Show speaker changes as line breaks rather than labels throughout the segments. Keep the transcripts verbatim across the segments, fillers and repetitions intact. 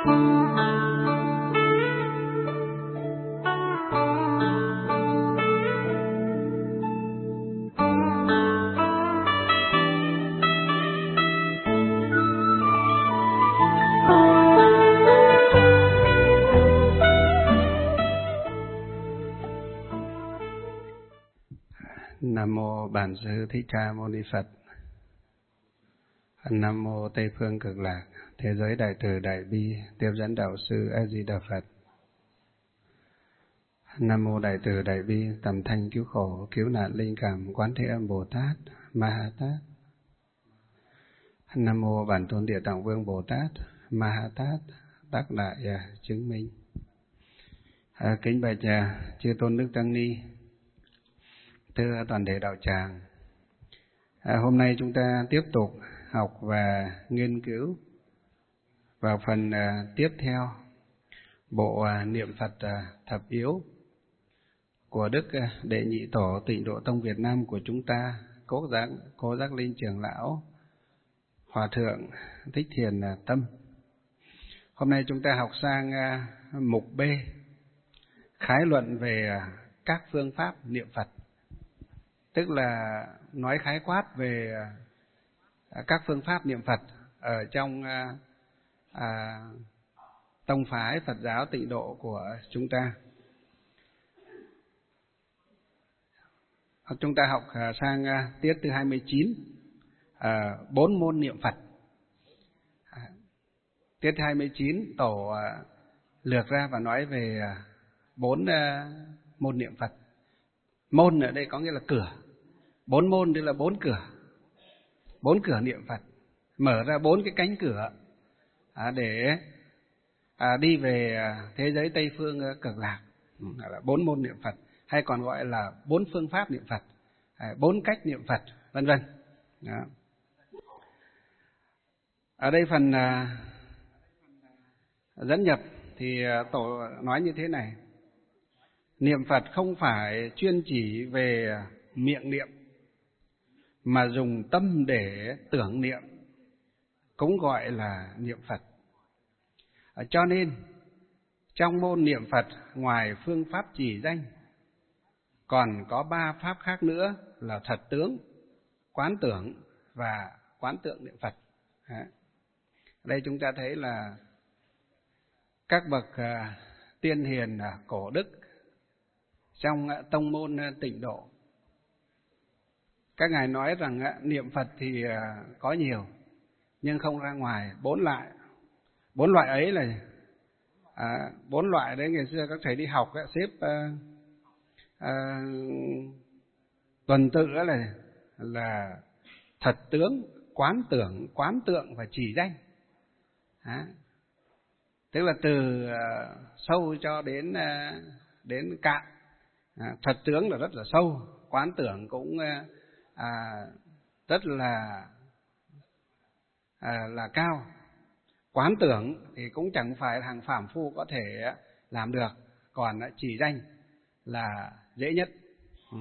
Nam mô Bản Sư Thích Ca Mâu Ni Phật. Nam mô Tây Phương Cực Lạc, Thế giới Đại Từ Đại Bi, Tiếp dẫn Đạo Sư A Di Đà Phật. Nam mô Đại Từ Đại Bi, Tầm Thanh Cứu Khổ, Cứu Nạn Linh Cảm, Quán Thế Âm Bồ Tát, Ma Ha Tát. Nam mô Bản Tôn Địa Tạng Vương Bồ Tát, Ma Ha Tát, Tác Đại Chứng Minh. À, kính bạch nhà chư tôn đức tăng ni, thưa toàn thể đạo tràng. À, hôm nay chúng ta tiếp tục học và nghiên cứu vào phần à, tiếp theo bộ à, niệm Phật à, thập yếu của Đức à, Đệ Nhị Tổ Tịnh Độ Tông Việt Nam của chúng ta, Cố Giác Cố Giác Linh Trưởng Lão Hòa Thượng Thích Thiền à, Tâm. Hôm nay chúng ta học sang à, mục B, khái luận về à, các phương pháp niệm Phật. Tức là nói khái quát về các phương pháp niệm Phật ở trong à, à, tông phái Phật giáo Tịnh Độ của chúng ta. Chúng ta học sang tiết thứ hai mươi chín, à, bốn môn niệm Phật. À, tiết thứ hai mươi chín, Tổ à, lược ra và nói về bốn à, môn niệm Phật. Môn ở đây có nghĩa là cửa. Bốn môn tức là bốn cửa. Bốn cửa niệm Phật. Mở ra bốn cái cánh cửa à, để à, đi về thế giới Tây Phương Cực Lạc. Là bốn môn niệm Phật. Hay còn gọi là bốn phương pháp niệm Phật, à, bốn cách niệm Phật, vân vân. Ở đây phần à, dẫn nhập thì Tổ nói như thế này. Niệm Phật không phải chuyên chỉ về miệng niệm, mà dùng tâm để tưởng niệm, cũng gọi là niệm Phật. Cho nên, trong môn niệm Phật, ngoài phương pháp chỉ danh, còn có ba pháp khác nữa là thật tướng, quán tưởng và quán tượng niệm Phật. Ở đây chúng ta thấy là các bậc tiên hiền cổ đức trong tông môn Tịnh Độ, các ngài nói rằng niệm Phật thì có nhiều, nhưng không ra ngoài bốn loại. Bốn loại ấy là à, bốn loại đấy ngày xưa các thầy đi học ấy, xếp à, à, tuần tự là là thật tướng, quán tưởng, quán tượng và chỉ danh. À, tức là từ à, sâu cho đến à, đến cạn. À, thật tướng là rất là sâu, quán tưởng cũng à, rất là à, là cao. Quán tưởng thì cũng chẳng phải hàng phàm phu có thể làm được, còn chỉ danh là dễ nhất. Ừ.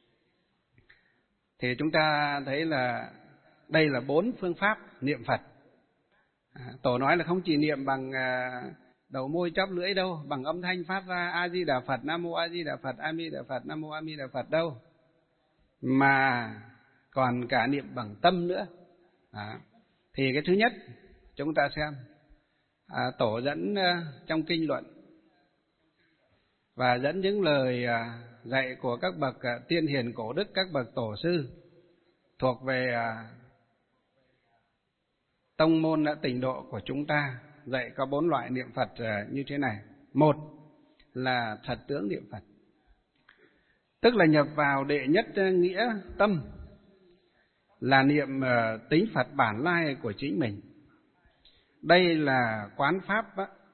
Thì chúng ta thấy là đây là bốn phương pháp niệm Phật. À, Tổ nói là không chỉ niệm bằng à, đầu môi chóp lưỡi đâu, bằng âm thanh phát ra A Di Đà Phật, Nam mô A Di Đà Phật, A Mi Đà Phật, Nam mô A Mi Đà Phật đâu, mà còn cả niệm bằng tâm nữa. À, thì cái thứ nhất chúng ta xem à, Tổ dẫn à, trong kinh luận và dẫn những lời à, dạy của các bậc à, tiên hiền cổ đức, các bậc tổ sư thuộc về à, tông môn Tịnh Độ của chúng ta, dạy có bốn loại niệm Phật à, như thế này. Một là thật tướng niệm Phật, tức là nhập vào đệ nhất nghĩa tâm, là niệm uh, tính Phật bản lai của chính mình. Đây là quán pháp,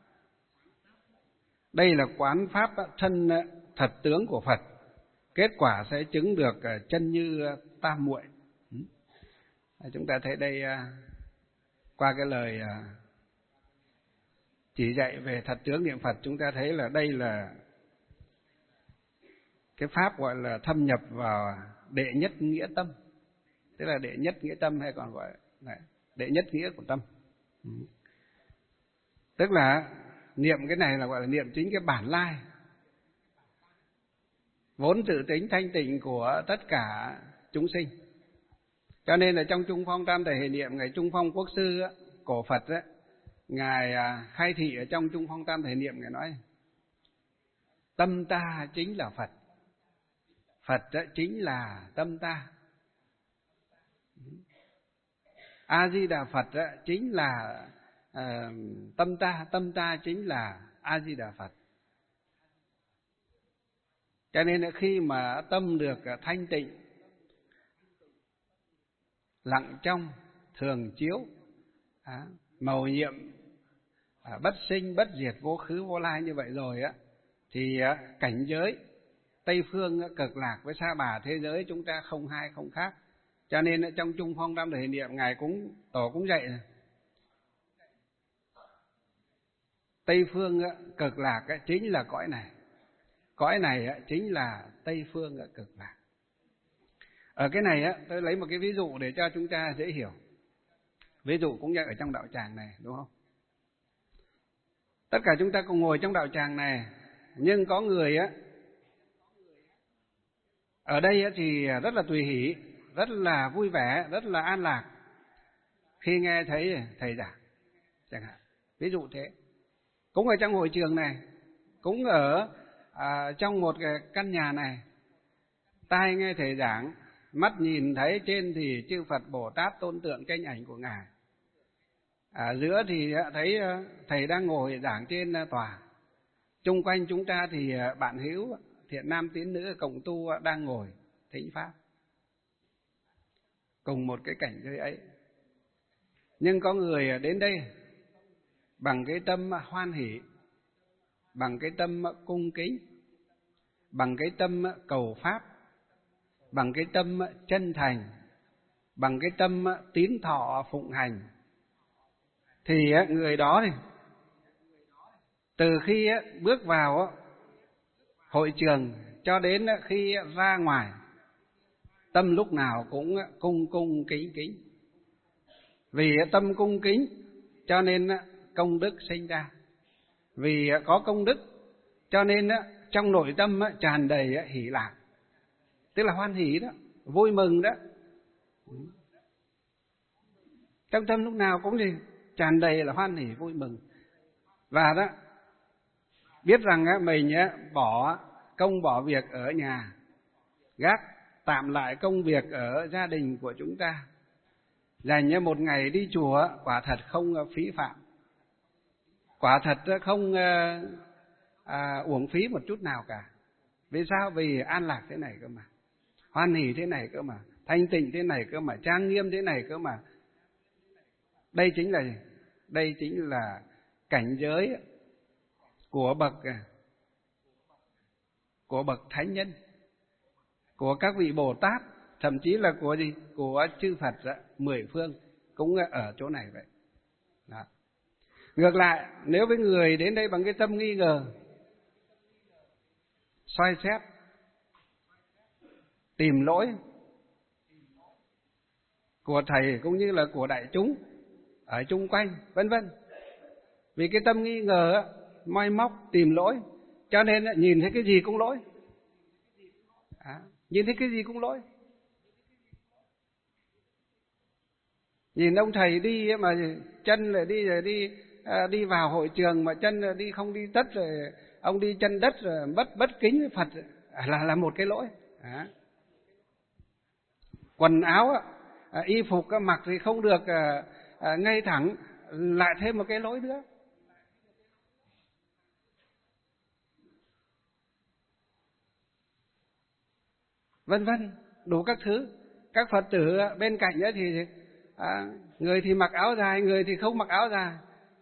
đây là quán pháp thân thật tướng của Phật. Kết quả sẽ chứng được uh, chân như tam muội. Chúng ta thấy đây uh, qua cái lời uh, chỉ dạy về thật tướng niệm Phật, chúng ta thấy là đây là cái pháp gọi là thâm nhập vào đệ nhất nghĩa tâm. Tức là đệ nhất nghĩa tâm, hay còn gọi là đệ nhất nghĩa của tâm. Tức là niệm cái này là gọi là niệm chính cái bản lai, vốn tự tính thanh tịnh của tất cả chúng sinh. Cho nên là trong Trung Phong Tam Thể Hệ Niệm, Ngài Trung Phong Quốc sư á, cổ Phật á, Ngài khai thị ở trong Trung Phong Tam Thể Hệ Niệm, Ngài nói tâm ta chính là Phật, Phật á, chính là tâm ta. A Di Đà Phật á, chính là uh, tâm ta, tâm ta chính là A Di Đà Phật. Cho nên là khi mà tâm được thanh tịnh, lặng trong, thường chiếu, à, màu nhiệm, à, bất sinh, bất diệt, vô khứ, vô lai như vậy rồi á, thì à, cảnh giới Tây phương cực lạc với sa bà thế giới chúng ta không hai không khác. Cho nên trong Trung Phong Tam Thể Hệ Niệm, Ngài cũng tổ cũng dạy này. Tây phương cực lạc chính là cõi này, cõi này chính là Tây phương cực lạc. Ở cái này tôi lấy một cái ví dụ để cho chúng ta dễ hiểu. Ví dụ cũng như ở trong đạo tràng này, đúng không? Tất cả chúng ta cùng ngồi trong đạo tràng này, nhưng có người á ở đây thì rất là tùy hỷ, rất là vui vẻ, rất là an lạc khi nghe thấy thầy giảng chẳng hạn. Ví dụ thế. Cũng ở trong hội trường này, cũng ở à, trong một cái căn nhà này, tai nghe thầy giảng, mắt nhìn thấy trên thì chư Phật Bồ Tát tôn tượng tranh ảnh của Ngài. Ở giữa thì thấy thầy đang ngồi giảng trên tòa. Chung quanh chúng ta thì bạn hữu thiện nam tín nữ cộng tu đang ngồi thính pháp. Cùng một cái cảnh giới ấy. Nhưng có người đến đây bằng cái tâm hoan hỷ, bằng cái tâm cung kính, bằng cái tâm cầu pháp, bằng cái tâm chân thành, bằng cái tâm tín thọ phụng hành, thì người đó thì từ khi bước vào hội trường cho đến khi ra ngoài, tâm lúc nào cũng cung cung kính kính. Vì tâm cung kính cho nên công đức sinh ra. Vì có công đức cho nên trong nội tâm tràn đầy hỷ lạc, tức là hoan hỷ đó, vui mừng đó. Trong tâm lúc nào cũng gì tràn đầy là hoan hỷ vui mừng. Và đó biết rằng mình bỏ công bỏ việc ở nhà, gác tạm lại công việc ở gia đình của chúng ta, dành một ngày đi chùa, quả thật không phí phạm, quả thật không à, uổng phí một chút nào cả. Vì sao? Vì an lạc thế này cơ mà, hoan hỷ thế này cơ mà, thanh tịnh thế này cơ mà, trang nghiêm thế này cơ mà. Đây chính là đây chính là cảnh giới của bậc của bậc thánh nhân, của các vị Bồ Tát, thậm chí là của gì? Của chư Phật mười phương cũng ở chỗ này vậy. Đó. Ngược lại, nếu với người đến đây bằng cái tâm nghi ngờ, soi xét, tìm lỗi của thầy cũng như là của đại chúng ở chung quanh, vân vân, vì cái tâm nghi ngờ moi móc tìm lỗi, cho nên nhìn thấy cái gì cũng lỗi. À, nhìn thấy cái gì cũng lỗi. Nhìn ông thầy đi mà chân lại đi rồi đi à, đi vào hội trường mà chân đi không đi tất, rồi ông đi chân đất rồi bất bất kính với Phật là là một cái lỗi. À. Quần áo à, y phục mặc thì không được à, à, ngay thẳng, lại thêm một cái lỗi nữa. Vân vân, đủ các thứ. Các Phật tử bên cạnh nữa thì à, người thì mặc áo dài, người thì không mặc áo dài.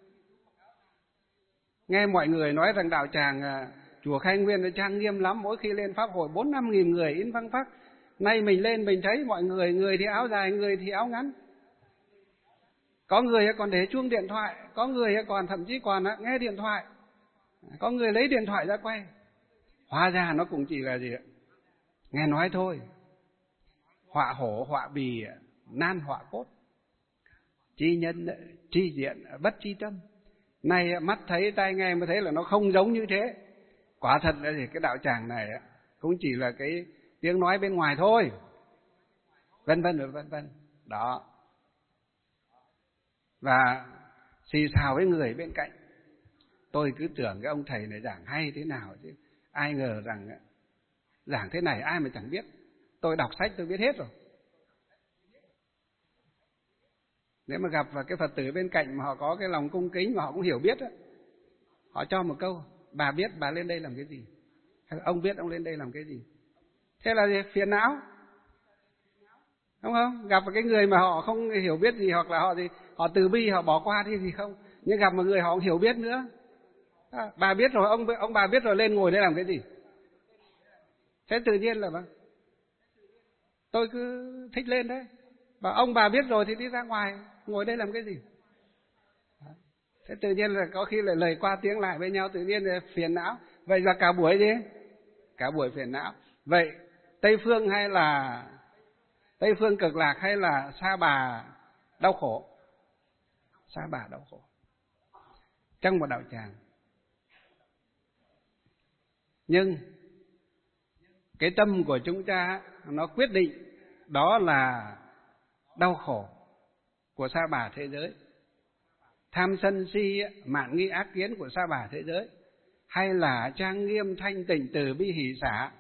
Nghe mọi người nói rằng đạo tràng à, chùa Khai Nguyên trang nghiêm lắm, mỗi khi lên pháp hội bốn năm nghìn người in phăng phắc. Nay mình lên mình thấy mọi người, người thì áo dài, người thì áo ngắn. Có người còn để chuông điện thoại, có người còn thậm chí còn nghe điện thoại, có người lấy điện thoại ra quay. Hóa ra nó cũng chỉ là gì ạ? Nghe nói thôi. Họa hổ, họa bì, nan họa cốt. Chi nhân, chi diện, bất chi tâm. Nay mắt thấy tai nghe mới thấy là nó không giống như thế. Quả thật là gì, cái đạo tràng này cũng chỉ là cái tiếng nói bên ngoài thôi, vân vân vân vân đó. Và xì xào với người bên cạnh. Tôi cứ tưởng cái ông thầy này giảng hay thế nào chứ, ai ngờ rằng giảng thế này ai mà chẳng biết. Tôi đọc sách tôi biết hết rồi. Nếu mà gặp vào cái Phật tử bên cạnh mà họ có cái lòng cung kính mà họ cũng hiểu biết đó, họ cho một câu: bà biết bà lên đây làm cái gì, hay ông biết ông lên đây làm cái gì. Thế là gì? Phiền não, đúng không? Gặp một cái người mà họ không hiểu biết gì, hoặc là họ gì họ từ bi họ bỏ qua đi thì không, nhưng gặp một người họ không hiểu biết nữa. À, bà biết rồi, ông ông bà biết rồi, lên ngồi đây làm cái gì? Thế tự nhiên là tôi cứ thích lên đấy. Và ông bà biết rồi thì đi ra ngoài, ngồi đây làm cái gì? Thế tự nhiên là có khi lại lời qua tiếng lại với nhau, tự nhiên là phiền não. Vậy là cả buổi gì? Cả buổi phiền não. Vậy Tây Phương hay là Tây Phương Cực Lạc hay là Sa Bà đau khổ? Sa Bà đau khổ trong một đạo tràng. Nhưng cái tâm của chúng ta nó quyết định đó là đau khổ của Sa Bà thế giới, tham sân si mạn nghi ác kiến của Sa Bà thế giới, hay là trang nghiêm thanh tịnh từ bi hỷ xả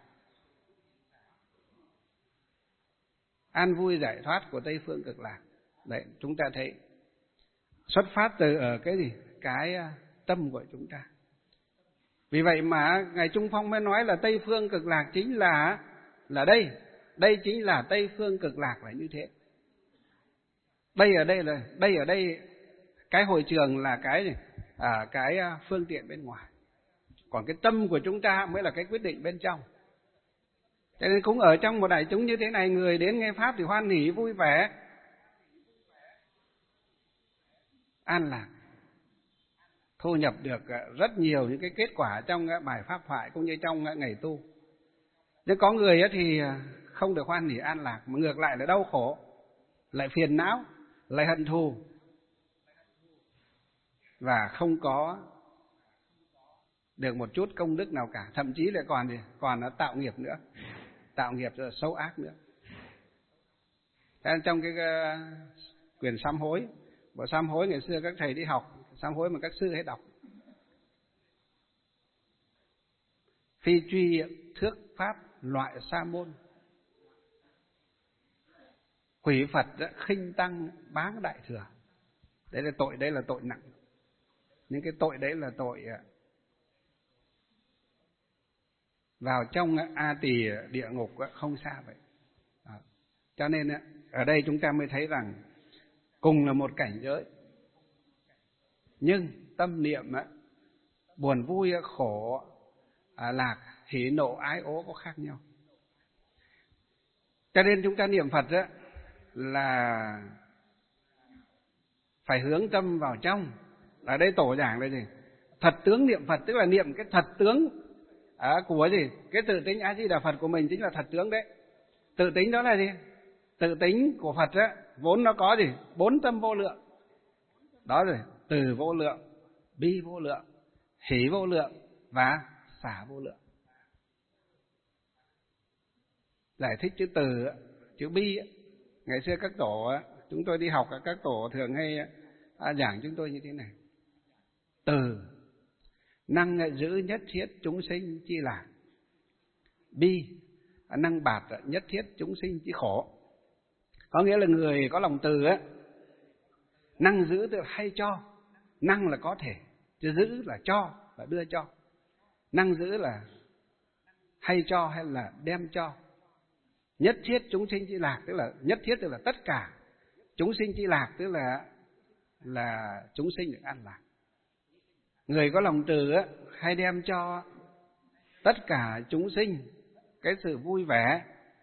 an vui giải thoát của Tây Phương Cực Lạc. Đấy, chúng ta thấy xuất phát từ ở cái gì? Cái tâm của chúng ta. Vì vậy mà Ngài Trung Phong mới nói là Tây Phương Cực Lạc chính là là đây, đây chính là Tây Phương Cực Lạc là như thế. Đây ở đây là đây ở đây cái hội trường là cái gì? À, cái phương tiện bên ngoài. Còn cái tâm của chúng ta mới là cái quyết định bên trong. Cho nên cũng ở trong một đại chúng như thế này, người đến nghe pháp thì hoan hỉ vui vẻ, an lạc, thu nhập được rất nhiều những cái kết quả trong bài pháp thoại cũng như trong ngày tu. Nhưng có người thì không được hoan hỉ an lạc, mà ngược lại là đau khổ, lại phiền não, lại hận thù, và không có được một chút công đức nào cả, thậm chí lại còn gì còn nó tạo nghiệp nữa, tạo nghiệp rồi xấu ác nữa. Trong cái quyển sám hối, bộ sám hối ngày xưa các thầy đi học, sám hối mà các sư hay đọc: phi truy thước pháp loại sa môn, quỷ Phật khinh tăng báng đại thừa. Đấy là tội, đấy là tội nặng. Những cái tội đấy là tội vào trong A Tỳ địa ngục không xa vậy. À, cho nên ở đây chúng ta mới thấy rằng cùng là một cảnh giới, nhưng tâm niệm buồn vui khổ lạc hỉ nộ ái ố có khác nhau. Cho nên chúng ta niệm Phật đó là phải hướng tâm vào trong. Ở đây tổ giảng là gì? Thật tướng niệm Phật, tức là niệm cái thật tướng à, của gì? Cái tự tính A Di Đà Phật của mình chính là thật tướng đấy. Tự tính đó là gì? Tự tính của Phật đó, vốn nó có gì? Bốn tâm vô lượng. Đó rồi, từ vô lượng, bi vô lượng, hỷ vô lượng và xả vô lượng. Giải thích chữ từ, chữ bi, ngày xưa các tổ, chúng tôi đi học, các tổ thường hay giảng chúng tôi như thế này: từ năng giữ nhất thiết chúng sinh chi lạc, bi năng bạt nhất thiết chúng sinh chi khổ. Có nghĩa là người có lòng từ á, năng giữ tức là hay cho, năng là có thể, chứ giữ là cho, là đưa cho. Năng giữ là hay cho hay là đem cho. Nhất thiết chúng sinh chi lạc tức là nhất thiết tức là tất cả chúng sinh chi lạc, tức là là chúng sinh được an lạc. Người có lòng từ á, hay đem cho tất cả chúng sinh cái sự vui vẻ,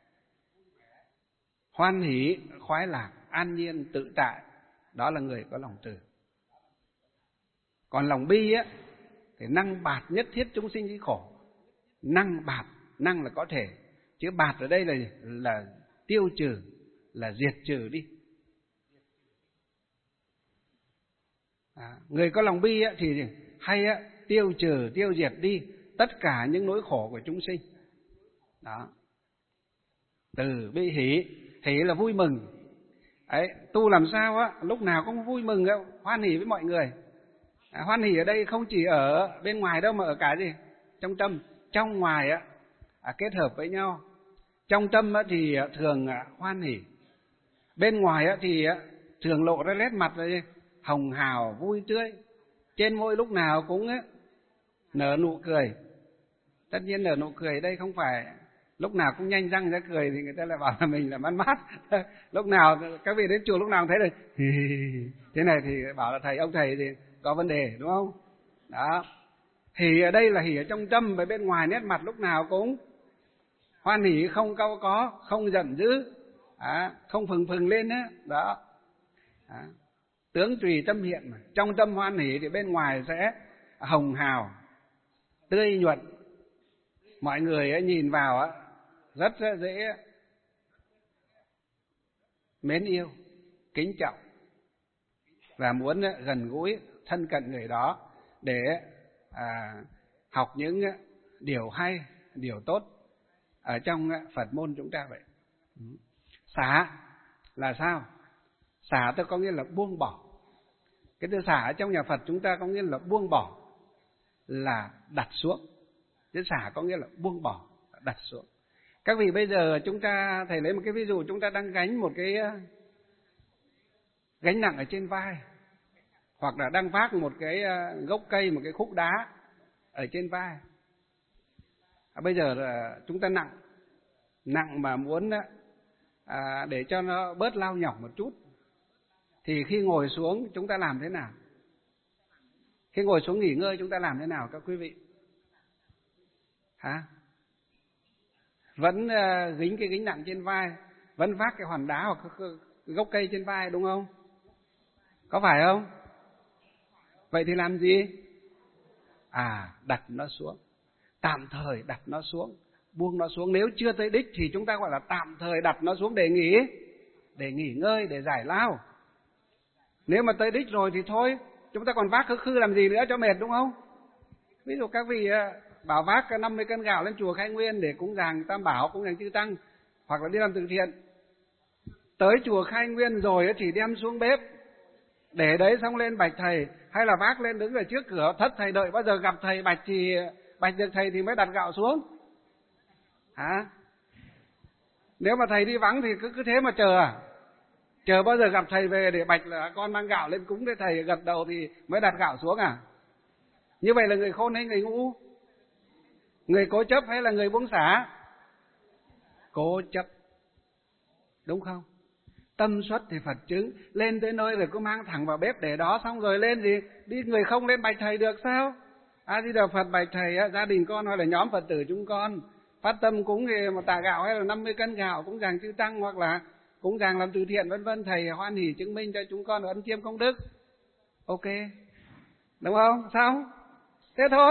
hoan hỷ, khoái lạc, an nhiên, tự tại. Đó là người có lòng từ. Còn lòng bi á, thì năng bạt nhất thiết chúng sinh chi khổ. Năng bạt, năng là có thể, chứ bạt ở đây là là tiêu trừ, là diệt trừ đi. À, người có lòng bi á, thì hay á, tiêu trừ, tiêu diệt đi tất cả những nỗi khổ của chúng sinh. Đó. Từ bi hỷ, hỷ là vui mừng. Ấy, tu làm sao á, lúc nào cũng vui mừng, hoan hỷ với mọi người. À, hoan hỷ ở đây không chỉ ở bên ngoài đâu, mà ở cả gì? Trong tâm, trong ngoài á, à, kết hợp với nhau. Trong tâm á, thì thường à, hoan hỷ. Bên ngoài á, thì á, thường lộ ra nét mặt là gì? Hồng hào, vui tươi. Trên môi lúc nào cũng á, nở nụ cười. Tất nhiên nở nụ cười đây không phải lúc nào cũng nhanh răng ra cười thì người ta lại bảo là mình là man mát. Lúc nào các vị đến chùa lúc nào cũng thấy được thế này thì bảo là thầy, ông thầy thì có vấn đề, đúng không? Đó. Hỉ ở đây là hỉ ở trong tâm, và bên ngoài nét mặt lúc nào cũng hoan hỉ, không cau có, không giận dữ, à, không phừng phừng lên á. Đó. Đó. Tướng tùy tâm hiện mà. Trong tâm hoan hỉ thì bên ngoài sẽ hồng hào, tươi nhuận. Mọi người ấy, nhìn vào á, rất dễ mến yêu, kính trọng và muốn gần gũi, thân cận người đó để à, học những điều hay, điều tốt ở trong Phật môn chúng ta vậy. Xả là sao? Xả tức có nghĩa là buông bỏ. Cái từ xả trong nhà Phật chúng ta có nghĩa là buông bỏ, là đặt xuống. Chứ xả có nghĩa là buông bỏ, đặt xuống. Các vị bây giờ chúng ta, thầy lấy một cái ví dụ, chúng ta đang gánh một cái gánh nặng ở trên vai, hoặc là đang vác một cái gốc cây, một cái khúc đá ở trên vai. À, bây giờ là chúng ta nặng, nặng mà muốn à, để cho nó bớt lao nhọc một chút, thì khi ngồi xuống chúng ta làm thế nào? Khi ngồi xuống nghỉ ngơi chúng ta làm thế nào các quý vị? Hả? Vẫn uh, gánh cái gánh nặng trên vai, vẫn vác cái hòn đá hoặc cái gốc cây trên vai, đúng không? Có phải không? Vậy thì làm gì? À, đặt nó xuống. Tạm thời đặt nó xuống, buông nó xuống. Nếu chưa tới đích thì chúng ta gọi là tạm thời đặt nó xuống để nghỉ, để nghỉ ngơi, để giải lao. Nếu mà tới đích rồi thì thôi, chúng ta còn vác khư khư làm gì nữa cho mệt, đúng không? Ví dụ các vị bảo vác năm mươi cân gạo lên chùa Khai Nguyên để cúng dường Tam Bảo, cúng dường Chư Tăng, hoặc là đi làm từ thiện. Tới chùa Khai Nguyên rồi thì đem xuống bếp, để đấy xong lên bạch thầy, hay là vác lên đứng ở trước cửa thất thầy, đợi bao giờ gặp thầy bạch thì bạch được thầy thì mới đặt gạo xuống. Hả? Nếu mà thầy đi vắng thì cứ cứ thế mà chờ à? Chờ bao giờ gặp thầy về để bạch là con mang gạo lên cúng để thầy gật đầu thì mới đặt gạo xuống à? Như vậy là người khôn hay người ngu? Người cố chấp hay là người buông xả? Cố chấp, đúng không? Tâm xuất thì Phật chứng. Lên tới nơi rồi cứ mang thẳng vào bếp để đó, xong rồi lên gì? Đi người không lên bạch thầy được sao? A Di Đà Phật bạch thầy, gia đình con hoặc là nhóm Phật tử chúng con phát tâm cúng thì một tạ gạo hay là năm mươi cân gạo cúng dường Chư Tăng, hoặc là cúng dường làm từ thiện vân vân, thầy hoan hỉ chứng minh cho chúng con ấn chiêm công đức. Ok, đúng không? Sao? Thế thôi.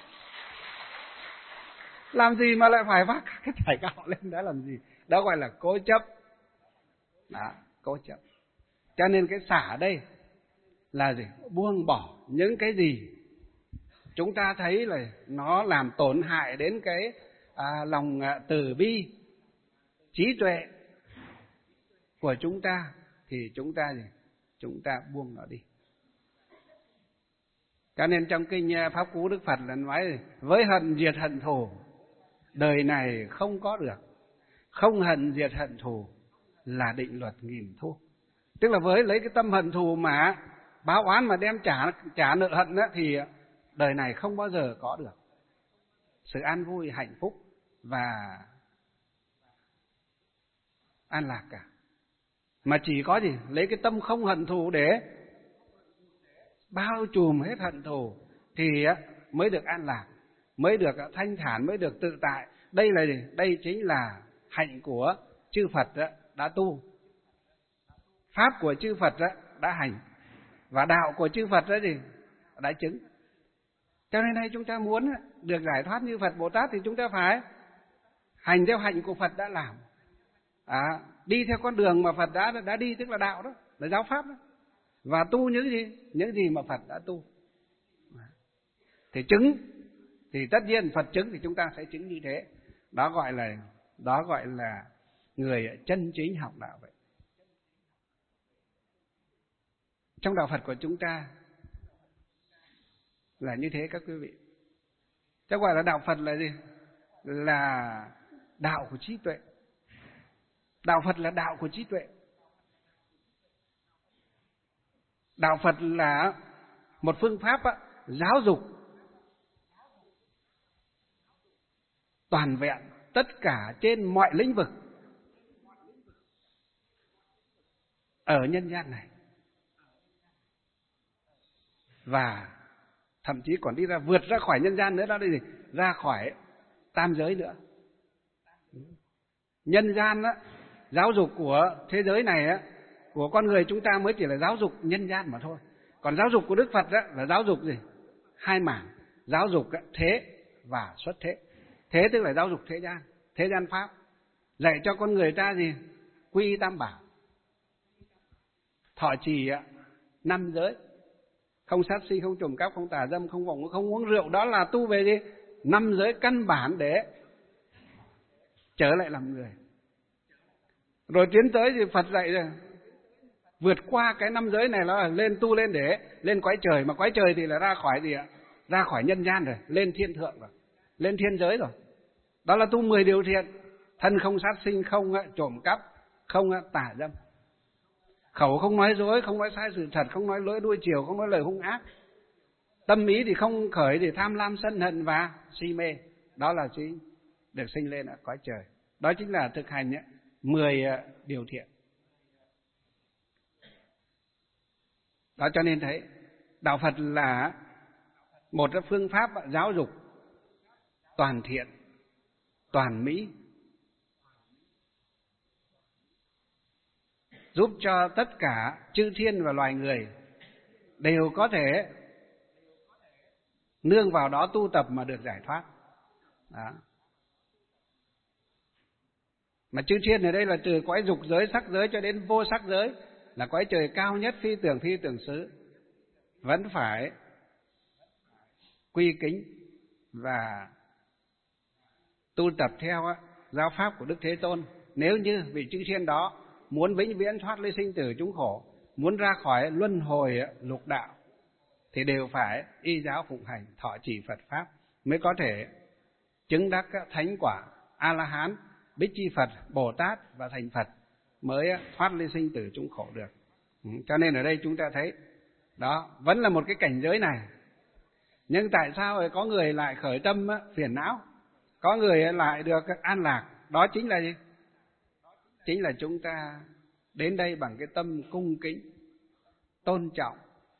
Làm gì mà lại phải vác cái thải gạo lên đó làm gì? Đó gọi là cố chấp. Đó, cố chấp. Cho nên cái xả đây là gì? Buông bỏ những cái gì chúng ta thấy là nó làm tổn hại đến cái à, lòng từ bi, trí tuệ của chúng ta, thì chúng ta gì? Chúng ta buông nó đi. Cho nên trong kinh Pháp Cú Đức Phật là nói với hận diệt hận thù, đời này không có được. Không hận diệt hận thù là định luật nghìn thu. Tức là với lấy cái tâm hận thù mà báo oán mà đem trả trả nợ hận đó, thì đời này không bao giờ có được sự an vui, hạnh phúc và an lạc cả. Mà chỉ có gì? Lấy cái tâm không hận thù để bao trùm hết hận thù thì mới được an lạc, mới được thanh thản, mới được tự tại. Đây là gì? Đây chính là hạnh của chư Phật đã tu, pháp của chư Phật đã hành, và đạo của chư Phật đó gì? Đã chứng. Cho nên nay chúng ta muốn được giải thoát như Phật Bồ Tát thì chúng ta phải hành theo hạnh của Phật đã làm, à, đi theo con đường mà Phật đã đã đi, tức là đạo đó, là giáo pháp đó. và tu những gì? Những gì mà Phật đã tu. Thì chứng, thì tất nhiên Phật chứng thì chúng ta sẽ chứng như thế. Đó gọi là đó gọi là người chân chính học đạo vậy. Trong đạo Phật của chúng ta là như thế các quý vị. Chắc gọi là đạo Phật là gì? Là đạo của trí tuệ. Đạo Phật là đạo của trí tuệ. Đạo Phật là một phương pháp á, giáo dục toàn vẹn tất cả trên mọi lĩnh vực ở nhân gian này, và thậm chí còn đi ra vượt ra khỏi nhân gian nữa, đó là gì? Ra khỏi tam giới nữa. Nhân gian á, giáo dục của thế giới này á, của con người chúng ta mới chỉ là giáo dục nhân gian mà thôi. Còn giáo dục của Đức Phật á, là giáo dục gì? Hai mảng, giáo dục thế và xuất thế. Thế tức là giáo dục thế gian, thế gian pháp, dạy cho con người ta gì? Quy y tam bảo, thọ trì năm giới, không sát sinh, không trộm cắp, không tà dâm, không vọng, không uống rượu. Đó là tu về gì? Năm giới căn bản để trở lại làm người. Rồi tiến tới thì Phật dạy rồi, vượt qua cái năm giới này là lên tu lên để lên cõi trời. Mà cõi trời thì là ra khỏi gì ạ? Ra khỏi nhân gian rồi, lên thiên thượng rồi, lên thiên giới rồi. Đó là tu mười điều thiện: thân không sát sinh, không trộm cắp, không tà dâm, khẩu không nói dối, không nói sai sự thật, không nói lối đuôi chiều, không nói lời hung ác, tâm ý thì không khởi thì tham lam sân hận và si mê. Đó là chỉ được sinh lên ở cõi trời. Đó chính là thực hành mười điều thiện. Đó, cho nên thấy đạo Phật là một phương pháp giáo dục toàn thiện, toàn mỹ, giúp cho tất cả chư thiên và loài người đều có thể nương vào đó tu tập mà được giải thoát. Đó. Mà chư thiên ở đây là từ cõi dục giới, sắc giới cho đến vô sắc giới, là cõi trời cao nhất, phi tưởng phi tưởng xứ, vẫn phải quy kính và tu tập theo giáo pháp của Đức Thế Tôn. Nếu như vị chư thiên đó muốn vĩnh viễn thoát ly sinh tử chúng khổ, muốn ra khỏi luân hồi lục đạo, thì đều phải y giáo phụng hành, thọ trì Phật pháp, mới có thể chứng đắc thánh quả A La Hán, Bích Chi Phật, Bồ Tát và thành Phật, mới thoát ly sinh tử chúng khổ được. Cho nên ở đây chúng ta thấy đó vẫn là một cái cảnh giới này. Nhưng tại sao có người lại khởi tâm phiền não, có người lại được an lạc? Đó chính là gì? Chính là chúng ta đến đây bằng cái tâm cung kính, tôn trọng,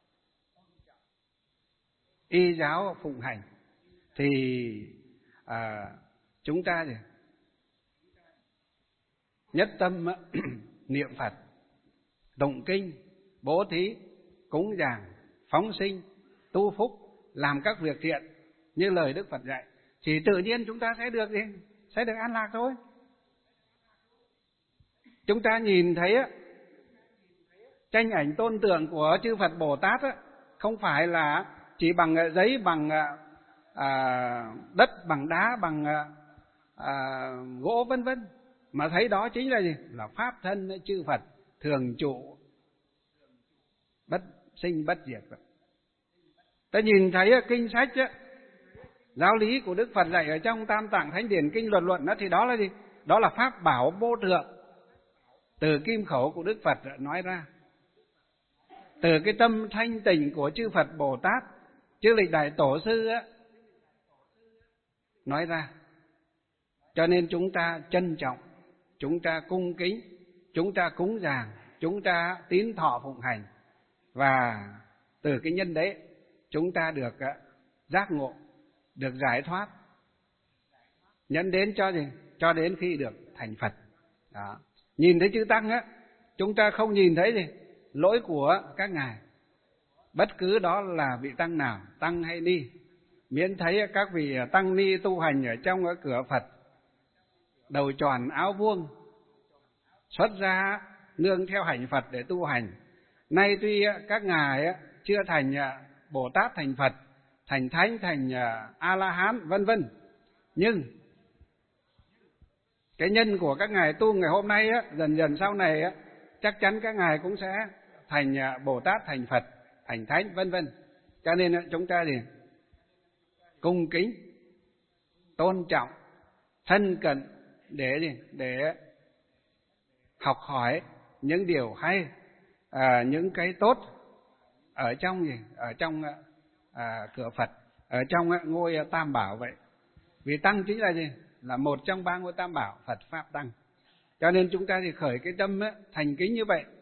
y giáo phụng hành, thì à, chúng ta gì? Nhất tâm niệm Phật, tụng kinh, bố thí, cúng dường, phóng sinh, tu phúc, làm các việc thiện như lời Đức Phật dạy, thì tự nhiên chúng ta sẽ được gì? Sẽ được an lạc thôi. Chúng ta nhìn thấy tranh ảnh tôn tượng của chư Phật Bồ Tát không phải là chỉ bằng giấy, bằng à, đất, bằng đá, bằng à, gỗ vân vân, mà thấy đó chính là gì? Là pháp thân chư Phật thường trụ, bất sinh bất diệt. Ta nhìn thấy kinh sách á, giáo lý của Đức Phật dạy ở trong Tam Tạng Thánh Điển Kinh Luật Luận đó, thì đó là gì? Đó là pháp bảo vô thượng từ kim khẩu của Đức Phật nói ra, từ cái tâm thanh tịnh của chư Phật Bồ Tát, chư lịch đại tổ sư á, nói ra. Cho nên chúng ta trân trọng, chúng ta cung kính, chúng ta cúng dường, chúng ta tín thọ phụng hành, và từ cái nhân đấy chúng ta được giác ngộ, được giải thoát, nhân đến cho gì? Cho đến khi được thành Phật. Đó. Nhìn thấy chư Tăng á, chúng ta không nhìn thấy gì? Lỗi của các ngài. Bất cứ đó là vị Tăng nào, Tăng hay Ni, miễn thấy các vị Tăng Ni tu hành ở trong cửa Phật, đầu tròn áo vuông, xuất ra nương theo hành Phật để tu hành, Nay tuy các ngài chưa thành Bồ Tát, thành Phật, thành Thánh, thành A-la-hán vân vân, nhưng cái nhân của các ngài tu ngày hôm nay á, dần dần sau này á, chắc chắn các ngài cũng sẽ thành Bồ Tát, thành Phật, thành Thánh vân vân. Cho nên chúng ta thì cung kính, tôn trọng, thân cận để gì? Để học hỏi những điều hay, à, những cái tốt ở trong gì? Ở trong à, cửa Phật, ở trong ngôi Tam Bảo vậy. Vì tăng chính là gì? Là một trong ba ngôi Tam Bảo, Phật Pháp Tăng. Cho nên chúng ta thì khởi cái tâm ấy, thành kính như vậy.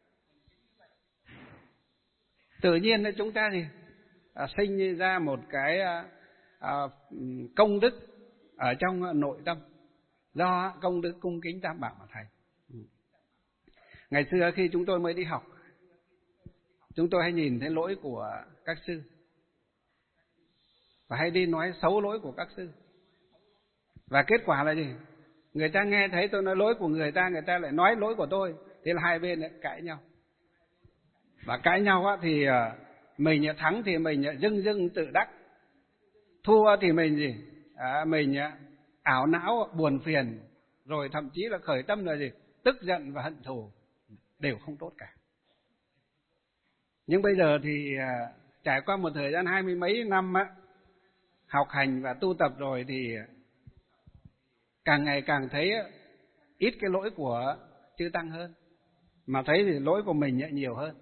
Tự nhiên chúng ta thì à, sinh ra một cái à, à, công đức ở trong nội tâm, do công đức cung kính Tam Bảo mà thành. Ngày xưa khi chúng tôi mới đi học, chúng tôi hay nhìn thấy lỗi của các sư và hay đi nói xấu lỗi của các sư. Và kết quả là gì? Người ta nghe thấy tôi nói lỗi của người ta, người ta lại nói lỗi của tôi. Thế là hai bên lại cãi nhau. Và cãi nhau á, thì mình thắng thì mình dưng dưng tự đắc, thua thì mình gì? À, mình ảo não, buồn phiền, rồi thậm chí là khởi tâm là gì? Tức giận và hận thù, đều không tốt cả. Nhưng bây giờ thì à, trải qua một thời gian hai mươi mấy năm á, học hành và tu tập rồi thì càng ngày càng thấy ít cái lỗi của chư Tăng hơn, mà thấy thì lỗi của mình nhiều hơn.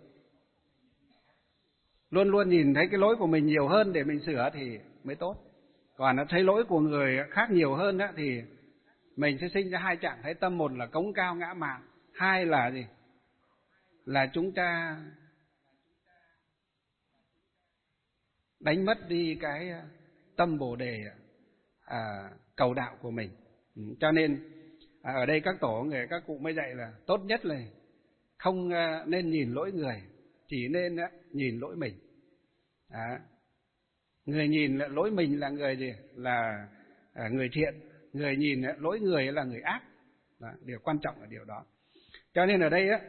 Luôn luôn nhìn thấy cái lỗi của mình nhiều hơn để mình sửa thì mới tốt. Còn nó thấy lỗi của người khác nhiều hơn đó, thì mình sẽ sinh ra hai trạng thái tâm. Một là cống cao ngã mạn, hai là gì? Là chúng ta đánh mất đi cái tâm Bồ Đề à, cầu đạo của mình. Cho nên à, ở đây các tổ người các cụ mới dạy là tốt nhất là không à, nên nhìn lỗi người, chỉ nên à, nhìn lỗi mình. À, người nhìn lỗi mình là người gì? Là à, người thiện, người nhìn lỗi người là người ác. Đó, điều quan trọng là điều đó. Cho nên ở đây á,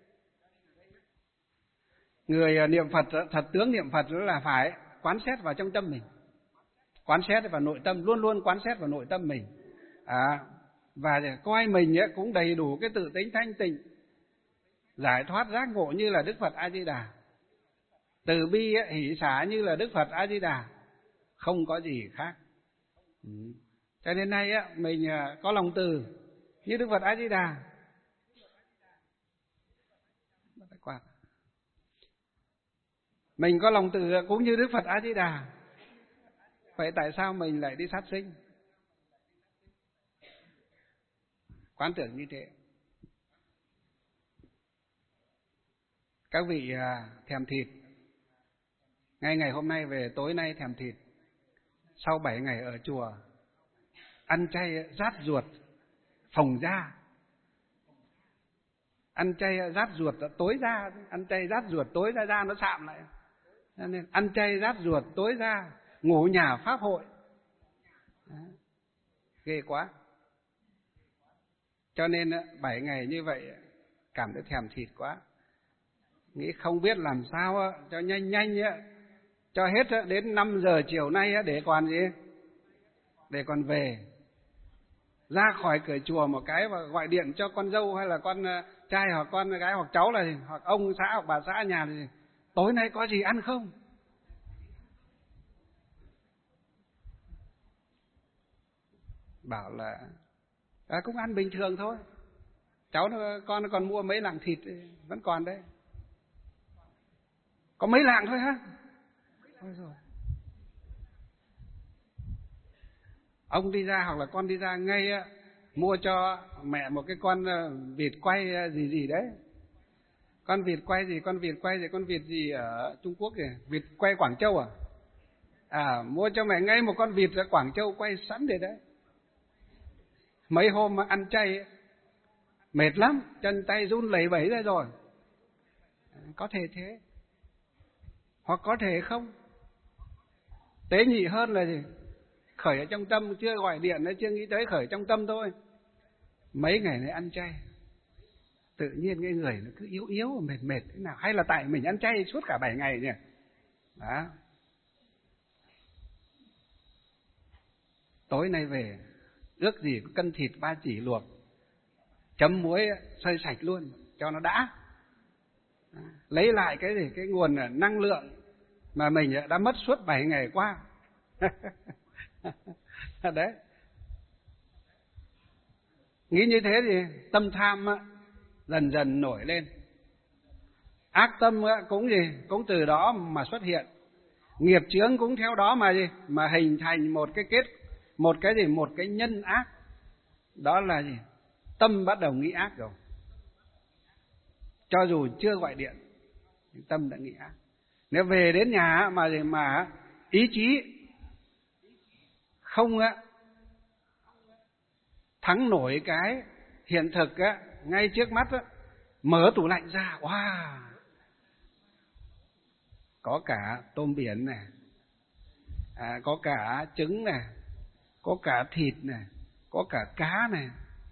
người niệm Phật, thật tướng niệm Phật là phải quán xét vào trong tâm mình, quán xét vào nội tâm, luôn luôn quán xét vào nội tâm mình. À, và coi mình cũng đầy đủ cái tự tính thanh tịnh, giải thoát giác ngộ như là Đức Phật A Di Đà, từ bi hỷ xả như là Đức Phật A Di Đà, không có gì khác. Ừ. Cho nên nay á, mình có lòng từ như Đức Phật A Di Đà. Mình có lòng từ cũng như Đức Phật A Di Đà. Vậy tại sao mình lại đi sát sinh? Quán tưởng như thế. Các vị à, thèm thịt, ngay ngày hôm nay về tối nay thèm thịt, sau bảy ngày ở chùa ăn chay rát ruột phồng da, ăn chay rát ruột tối ra, ăn chay rát ruột tối ra da nó sạm lại. Nên ăn chay rát ruột tối ra, ngủ nhà pháp hội. Đó. Ghê quá. Cho nên bảy ngày như vậy cảm thấy thèm thịt quá, nghĩ không biết làm sao cho nhanh nhanh cho hết đến năm giờ chiều nay để còn gì, để còn về. Ra khỏi cửa chùa một cái và gọi điện cho con dâu hay là con trai hoặc con gái hoặc cháu là gì, hoặc ông xã hoặc bà xã nhà thì tối nay có gì ăn không? Bảo là à, cũng ăn bình thường thôi. Cháu nó, con nó còn mua mấy lạng thịt vẫn còn đấy. Có mấy lạng thôi ha? Thôi rồi. Ông đi ra hoặc là con đi ra ngay mua cho mẹ một cái con vịt quay gì gì đấy. Con vịt quay gì, con vịt quay gì, con vịt gì ở Trung Quốc kìa, vịt quay Quảng Châu à? À, mua cho mẹ ngay một con vịt ở Quảng Châu quay sẵn để đấy. Mấy hôm mà ăn chay mệt lắm, chân tay run lẩy bẩy ra rồi. Có thể thế, hoặc có thể không. Tế nhị hơn là gì? Khởi ở trong tâm, chưa gọi điện, chưa nghĩ tới, khởi trong tâm thôi. Mấy ngày này ăn chay, tự nhiên cái người nó cứ yếu yếu mệt mệt thế nào, hay là tại mình ăn chay suốt cả bảy ngày nhỉ? Đó. Tối nay về ước gì có cân thịt ba chỉ luộc, chấm muối xơi sạch luôn cho nó đã. Đó. Lấy lại cái gì cái nguồn năng lượng mà mình đã mất suốt bảy ngày qua. Đấy. Nghĩ như thế thì tâm tham dần dần nổi lên. Ác tâm cũng gì cũng từ đó mà xuất hiện. Nghiệp chướng cũng theo đó mà gì mà hình thành một cái kết một cái gì một cái nhân ác. Đó là gì? Tâm bắt đầu nghĩ ác rồi. Cho dù chưa gọi điện, tâm đã nghĩ ác. Nếu về đến nhà mà gì mà ý chí không thắng nổi cái hiện thực á, ngay trước mắt á, mở tủ lạnh ra, wow, có cả tôm biển này, à, có cả trứng này, có cả thịt này, có cả cá này.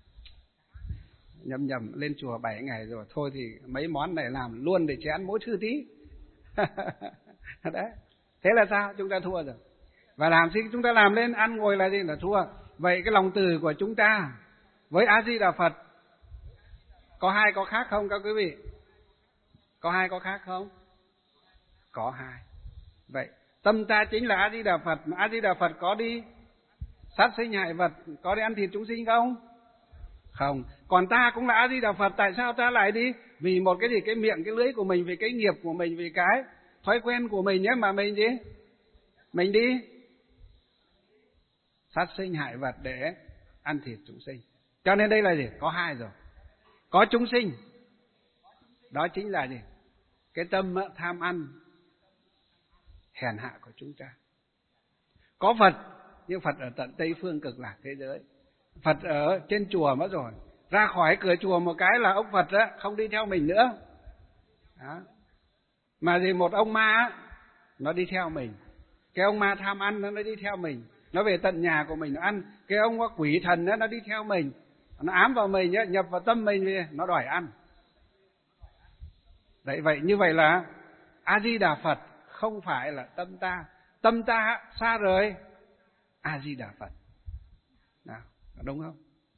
Nhầm nhầm lên chùa bảy ngày rồi, thôi thì mấy món này làm luôn để chén mỗi thứ tí. Đấy. Thế là sao? Chúng ta thua rồi. Và làm gì chúng ta làm lên ăn ngồi là gì là thua. Vậy cái lòng từ của chúng ta với A Di Đà Phật có hai có khác không các quý vị? Có hai có khác không? Có hai. Vậy tâm ta chính là A Di Đà Phật, mà A Di Đà Phật có đi sát sinh hại vật, có đi ăn thịt chúng sinh không? Không. Còn ta cũng là A Di Đà Phật, tại sao ta lại đi? Vì một cái gì cái miệng cái lưỡi của mình, vì cái nghiệp của mình, vì cái thói quen của mình nhé mà mình gì? Mình đi sát sinh hại vật để ăn thịt chúng sinh. Cho nên đây là gì? Có hai rồi. Có chúng sinh, đó chính là gì? Cái tâm tham ăn hèn hạ của chúng ta. Có Phật, nhưng Phật ở tận Tây Phương Cực Lạc thế giới. Phật ở trên chùa mất rồi, ra khỏi cửa chùa một cái là ông Phật á, không đi theo mình nữa. Đó. Mà gì một ông ma á, nó đi theo mình. Cái ông ma tham ăn nó đi theo mình, nó về tận nhà của mình nó ăn. Cái ông có quỷ thần đó, nó đi theo mình, nó ám vào mình, nhập vào tâm mình, nó đòi ăn. Đấy, vậy như vậy là A Di Đà Phật không phải là tâm ta. Tâm ta xa rời A Di Đà Phật. Nào, đúng không?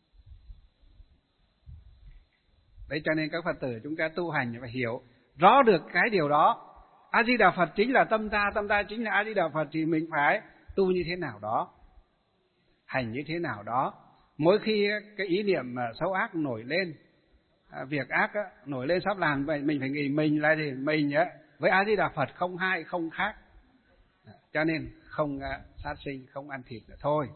Đấy, cho nên các Phật tử chúng ta tu hành phải hiểu rõ được cái điều đó. A Di Đà Phật chính là tâm ta, tâm ta chính là A Di Đà Phật, thì mình phải tu như thế nào đó, hành như thế nào đó. Mỗi khi cái ý niệm xấu ác nổi lên, việc ác nổi lên sắp làm, vậy mình phải nghĩ mình là gì? Mình với A Di Đà Phật không hai không khác. Cho nên không sát sinh, không ăn thịt nữa thôi.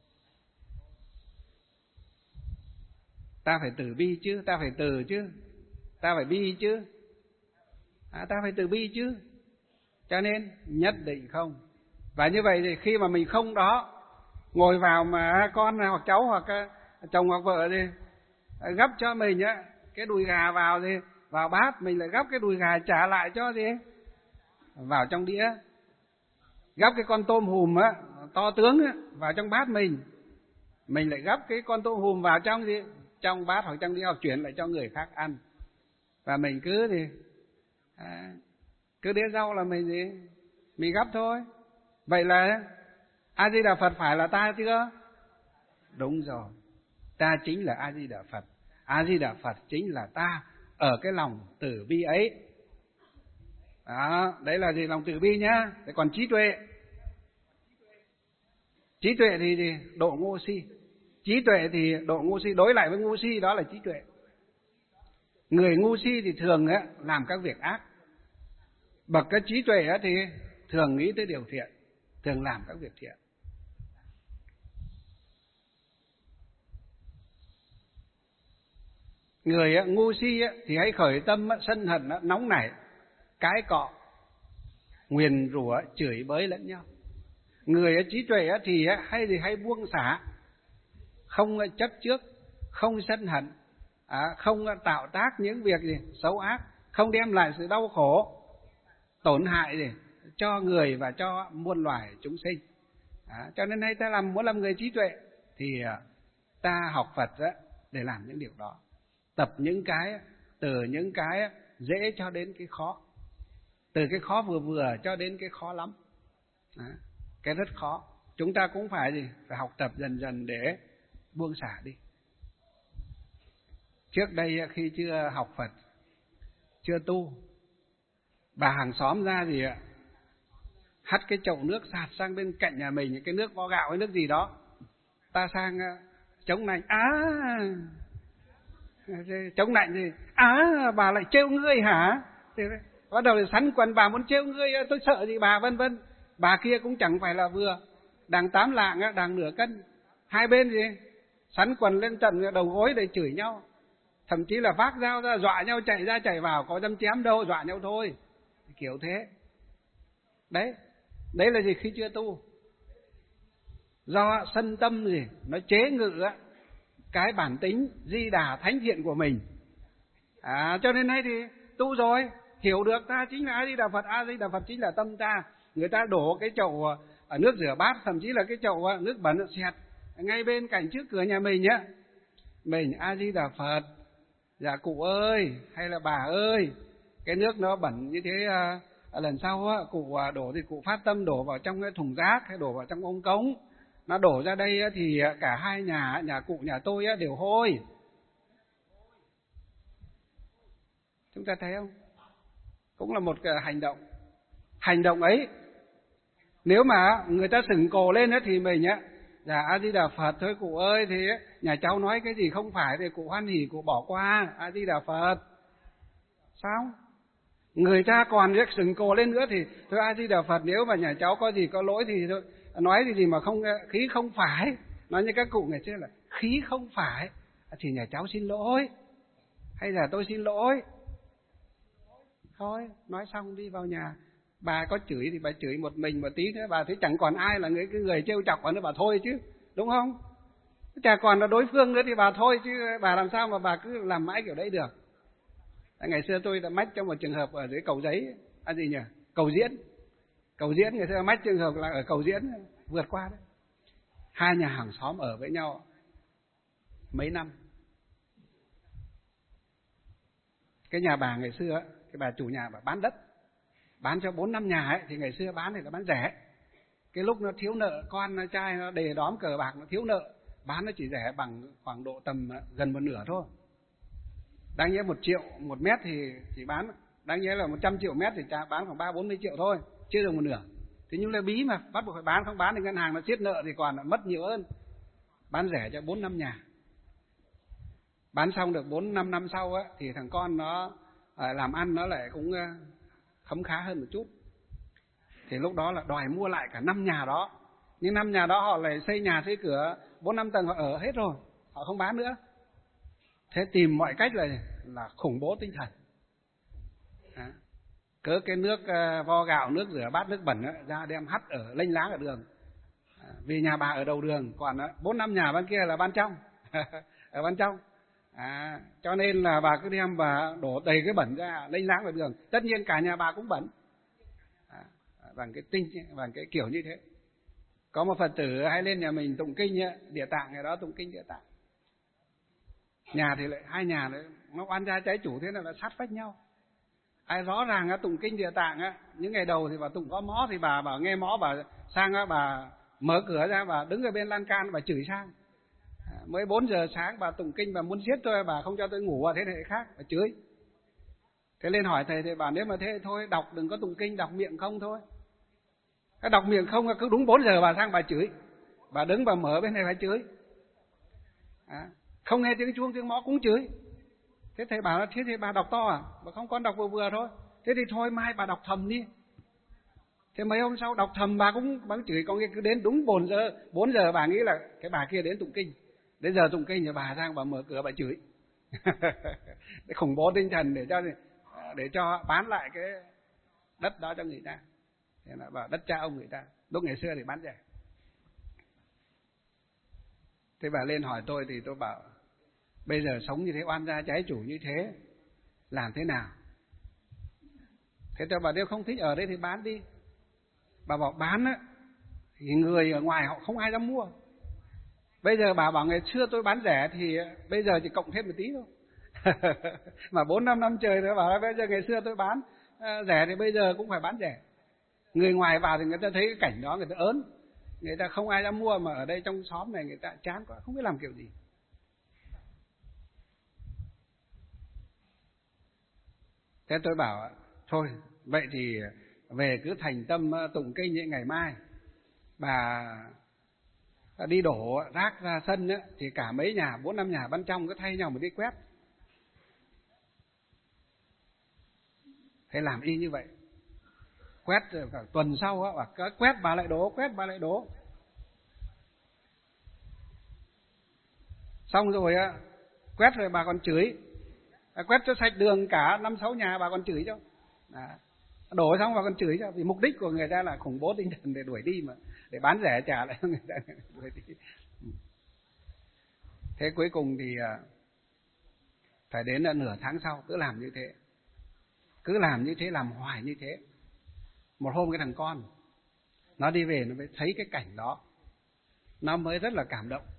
Ta phải từ bi chứ, ta phải từ chứ, ta phải bi chứ, à, ta phải từ bi chứ. Cho nên nhất định không. Và như vậy thì khi mà mình không đó, ngồi vào mà con hoặc cháu hoặc chồng hoặc vợ thì gấp cho mình á cái đùi gà vào thì vào bát, mình lại gấp cái đùi gà trả lại cho gì vào trong đĩa. Gấp cái con tôm hùm á to tướng á vào trong bát mình, mình lại gấp cái con tôm hùm vào trong gì trong bát hoặc trong đĩa, hoặc chuyển lại cho người khác ăn. Và mình cứ thì à, cứ đĩa rau là mình gì mình gấp thôi. Vậy là A Di Đà Phật phải là ta chưa? Đúng rồi, ta chính là A Di Đà Phật. A Di Đà Phật chính là ta ở cái lòng từ bi ấy. Đó, đấy là gì? Lòng từ bi nhá. Thế còn trí tuệ, trí tuệ thì gì? Độ ngu si. Trí tuệ thì độ ngu si đối lại với ngu si, đó là trí tuệ. Người ngu si thì thường á, làm các việc ác. Bậc cái trí tuệ á, thì thường nghĩ tới điều thiện, thường làm các việc thiện. Người á, ngu si á, thì hãy khởi tâm á, sân hận á, nóng nảy, cãi cọ, nguyền rủa, chửi bới lẫn nhau. Người á, trí tuệ á, thì á, hay thì hay buông xả, không chấp trước, không sân hận, à, không tạo tác những việc gì xấu ác, không đem lại sự đau khổ, tổn hại gì cho người và cho muôn loài chúng sinh. À, cho nên hay ta làm muốn làm người trí tuệ thì ta học Phật á, để làm những điều đó, tập những cái từ những cái dễ cho đến cái khó, từ cái khó vừa vừa cho đến cái khó lắm. Đó, cái rất khó. Chúng ta cũng phải gì? Phải học tập dần dần để buông xả đi. Trước đây khi chưa học Phật, chưa tu, bà hàng xóm ra gì ạ, hắt cái chậu nước sạt sang bên cạnh nhà mình, cái nước vo gạo hay nước gì đó, ta sang chống nạnh, á chống nạnh thì á bà lại trêu ngươi hả? Thì bắt đầu thì sắn quần, bà muốn trêu ngươi, tôi sợ gì bà, vân vân. Bà kia cũng chẳng phải là vừa, đằng tám lạng, đằng nửa cân, hai bên gì sắn quần lên tận đầu gối để chửi nhau, thậm chí là vác dao ra dọa nhau, chạy ra chạy vào, có dám chém đâu, dọa nhau thôi, kiểu thế. Đấy, đấy là gì? Khi chưa tu, do sân tâm gì nó chế ngự á cái bản tính di đà thánh thiện của mình. À, cho nên nay thì tu rồi, hiểu được ta chính là A Di Đà Phật, A Di Đà Phật chính là tâm ta. Người ta đổ cái chậu ở nước rửa bát, thậm chí là cái chậu nước bẩn xẹt ngay bên cạnh trước cửa nhà mình nhá, mình A Di Đà Phật, dạ cụ ơi hay là bà ơi, cái nước nó bẩn như thế, à, lần sau á, cụ đổ thì cụ phát tâm đổ vào trong cái thùng rác hay đổ vào trong ống cống, nó đổ ra đây thì cả hai nhà, nhà cụ nhà tôi đều hôi. Chúng ta thấy không? Cũng là một cái hành động. Hành động ấy, nếu mà người ta sừng cồ lên thì mình á, dạ A Di Đà Phật thôi cụ ơi, thì nhà cháu nói cái gì không phải thì cụ hoan hỉ, cụ bỏ qua, A Di Đà Phật. Sao? Người ta còn việc sừng cồ lên nữa thì thôi A Di Đà Phật, nếu mà nhà cháu có gì có lỗi thì thôi, nói gì gì mà không, khí không phải, nói như các cụ ngày xưa là khí không phải thì nhà cháu xin lỗi, hay là tôi xin lỗi. Thôi, nói xong đi vào nhà. Bà có chửi thì bà chửi một mình, một tí nữa bà thấy chẳng còn ai là người cái người trêu chọc bà nữa, bà thôi chứ, đúng không? Chả còn là đối phương nữa thì bà thôi chứ, bà làm sao mà bà cứ làm mãi kiểu đấy được. Ngày xưa tôi đã mách trong một trường hợp ở dưới Cầu Giấy, à gì nhỉ? Cầu Diễn. Cầu Diễn, ngày xưa mách trường hợp là ở Cầu Diễn vượt qua đấy. Hai nhà hàng xóm ở với nhau mấy năm. Cái nhà bà ngày xưa, cái bà chủ nhà bà bán đất, bán cho bốn năm nhà ấy, thì ngày xưa bán thì nó bán rẻ. Cái lúc nó thiếu nợ, con trai nó đề đóm cờ bạc, nó thiếu nợ, bán nó chỉ rẻ bằng khoảng độ tầm gần một nửa thôi. Đáng nhẽ một triệu một mét thì chỉ bán, đáng nhẽ là một trăm triệu mét thì bán khoảng ba bốn mươi triệu thôi, chưa được một nửa. Thế nhưng là bí mà, bắt buộc phải bán, không bán thì ngân hàng nó siết nợ thì còn mất nhiều hơn. Bán rẻ cho bốn năm nhà. Bán xong được bốn năm năm sau á, thì thằng con nó làm ăn nó lại cũng khấm khá hơn một chút. Thì lúc đó là đòi mua lại cả năm nhà đó. Nhưng năm nhà đó họ lại xây nhà xây cửa bốn năm tầng, họ ở hết rồi, họ không bán nữa. Thế tìm mọi cách là là khủng bố tinh thần. À, cớ cái nước uh, vo gạo, nước rửa bát, nước bẩn đó, ra đem hắt ở lênh láng ở đường. À, vì nhà bà ở đầu đường, còn bốn năm nhà bên kia là ban trong, ở ban trong. À, cho nên là bà cứ đem và đổ đầy cái bẩn ra lênh láng ở đường. Tất nhiên cả nhà bà cũng bẩn. À, bằng cái tinh, bằng cái kiểu như thế. Có một Phật tử hay lên nhà mình tụng kinh ấy, Địa Tạng, ngày đó tụng kinh Địa Tạng. Nhà thì lại hai nhà đấy, nó oan gia trái chủ, thế là nó sát vách nhau. Ai rõ ràng á, tụng kinh Địa Tạng á, những ngày đầu thì bà tụng có mõ thì bà bảo nghe mõ, bà sang á, bà mở cửa ra, bà đứng ở bên lan can, bà chửi sang. À, mới bốn giờ sáng bà tụng kinh, bà muốn giết tôi, bà không cho tôi ngủ, à, thế này khác, bà chửi. Thế lên hỏi thầy, thầy bảo nếu mà thế thôi đọc đừng có tụng kinh, đọc miệng không thôi. Cái đọc miệng không cứ đúng bốn giờ bà sang bà chửi, bà đứng bà mở bên này bà chửi. À, không nghe tiếng chuông tiếng mõ cũng chửi. Thế thầy bảo là thế thì bà đọc to à? Bà không, con đọc vừa vừa thôi. Thế thì thôi mai bà đọc thầm đi. Thế mấy hôm sau đọc thầm bà cũng bà cũng chửi, con kia cứ đến đúng bốn giờ, bốn giờ bà nghĩ là cái bà kia đến tụng kinh. Đến giờ tụng kinh thì bà sang bà mở cửa bà chửi. Để khủng bố tinh thần để cho để cho bán lại cái đất đó cho người ta. Thế là bảo đất cha ông người ta. Lúc ngày xưa thì bán rẻ. Thế bà lên hỏi tôi thì tôi bảo bây giờ sống như thế, oan gia trái chủ như thế, làm thế nào? Thế tôi bảo nếu không thích ở đây thì bán đi. Bà bảo bán á, thì người ở ngoài họ không ai dám mua. Bây giờ bà bảo ngày xưa tôi bán rẻ thì bây giờ chỉ cộng thêm một tí thôi. Mà bốn năm năm trời tôi bảo là bây giờ ngày xưa tôi bán à, rẻ thì bây giờ cũng phải bán rẻ. Người ngoài vào thì người ta thấy cái cảnh đó người ta ớn, người ta không ai dám mua, mà ở đây trong xóm này người ta chán quá, không biết làm kiểu gì. Thế tôi bảo thôi vậy thì về cứ thành tâm tụng kinh như ngày mai bà đi đổ rác ra sân ấy, thì cả mấy nhà bốn năm nhà bên trong cứ thay nhau một đi quét. Thế làm y như vậy, quét cả tuần sau á, bảo quét bà lại đổ, quét bà lại đổ. Xong rồi á, quét rồi bà còn chửi, quét cho sạch đường cả năm sáu nhà bà còn chửi cho. À, đổ xong bà còn chửi cho, vì mục đích của người ta là khủng bố tinh thần để đuổi đi mà, để bán rẻ trả lại người ta đuổi đi. Thế cuối cùng thì phải đến nửa tháng sau cứ làm như thế, cứ làm như thế, làm hoài như thế. Một hôm cái thằng con nó đi về nó mới thấy cái cảnh đó, nó mới rất là cảm động.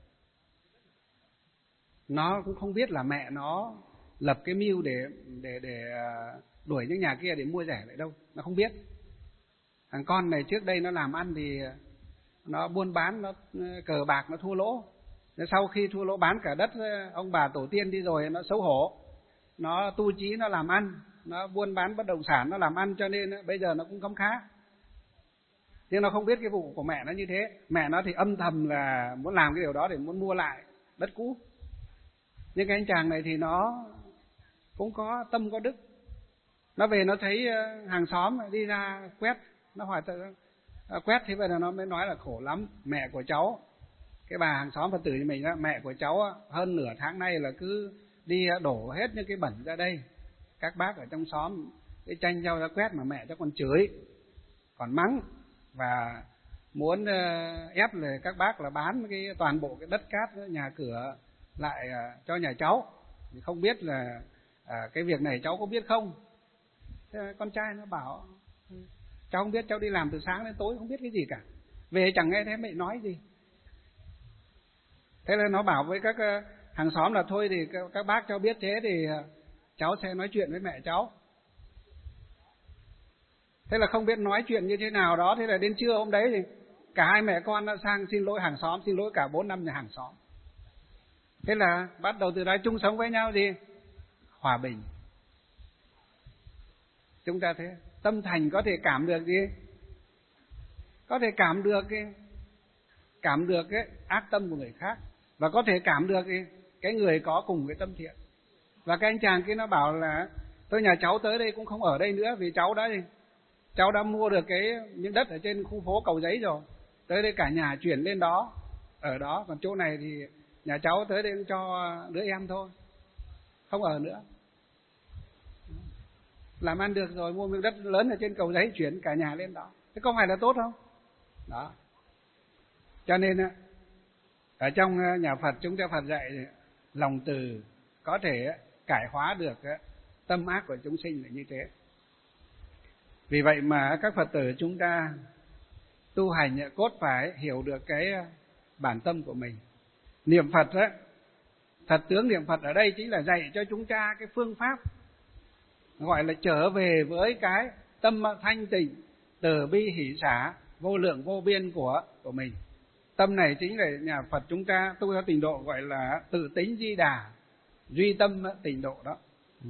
Nó cũng không biết là mẹ nó lập cái mưu để để để đuổi những nhà kia để mua rẻ lại đâu, nó không biết. Thằng con này trước đây nó làm ăn thì nó buôn bán, nó cờ bạc, nó thua lỗ. Sau khi thua lỗ bán cả đất ông bà tổ tiên đi rồi, nó xấu hổ, nó tu chí, nó làm ăn, nó buôn bán bất động sản, nó làm ăn, cho nên bây giờ nó cũng khấm khá. Nhưng nó không biết cái vụ của mẹ nó như thế. Mẹ nó thì âm thầm là muốn làm cái điều đó để muốn mua lại đất cũ. Nhưng cái anh chàng này thì nó cũng có tâm có đức. Nó về nó thấy hàng xóm đi ra quét, nó hỏi tự quét, thế vậy là nó mới nói là khổ lắm, mẹ của cháu, cái bà hàng xóm Phật tử như mình đó, mẹ của cháu hơn nửa tháng nay là cứ đi đổ hết những cái bẩn ra đây. Các bác ở trong xóm cái tranh nhau ra quét mà mẹ cháu còn chửi, còn mắng, và muốn ép là các bác là bán cái toàn bộ cái đất cát nhà cửa lại cho nhà cháu. Thì không biết là à, cái việc này cháu có biết không? Thế con trai nó bảo cháu không biết, cháu đi làm từ sáng đến tối không biết cái gì cả, về chẳng nghe thấy mẹ nói gì. Thế là nó bảo với các hàng xóm là thôi thì các bác cháu biết thế thì cháu sẽ nói chuyện với mẹ cháu. Thế là không biết nói chuyện như thế nào đó. Thế là đến trưa hôm đấy thì cả hai mẹ con đã sang xin lỗi hàng xóm, xin lỗi cả bốn năm nhà hàng xóm. Thế là bắt đầu từ đó chung sống với nhau gì? Hòa bình. Chúng ta thế, tâm thành có thể cảm được gì? Có thể cảm được cái, cảm được cái ác tâm của người khác, và có thể cảm được cái, cái người có cùng cái tâm thiện. Và cái anh chàng kia nó bảo là tôi nhà cháu tới đây cũng không ở đây nữa, vì cháu đã gì? Cháu đã mua được cái những đất ở trên khu phố Cầu Giấy rồi, tới đây cả nhà chuyển lên đó, ở đó, còn chỗ này thì nhà cháu tới đây cho đứa em thôi, không ở nữa. Làm ăn được rồi, mua miếng đất lớn ở trên Cầu Giấy, chuyển cả nhà lên đó, thế không phải là tốt không? Đó. Cho nên ở trong nhà Phật chúng ta Phật dạy lòng từ có thể cải hóa được tâm ác của chúng sinh là như thế. Vì vậy mà các Phật tử chúng ta tu hành cốt phải hiểu được cái bản tâm của mình. Niệm Phật á, thật tướng niệm Phật ở đây chính là dạy cho chúng ta cái phương pháp gọi là trở về với cái tâm thanh tịnh, từ bi hỷ xả, vô lượng vô biên của của mình. Tâm này chính là nhà Phật chúng ta tu theo tịnh độ gọi là tự tính di đà, duy tâm tịnh độ đó.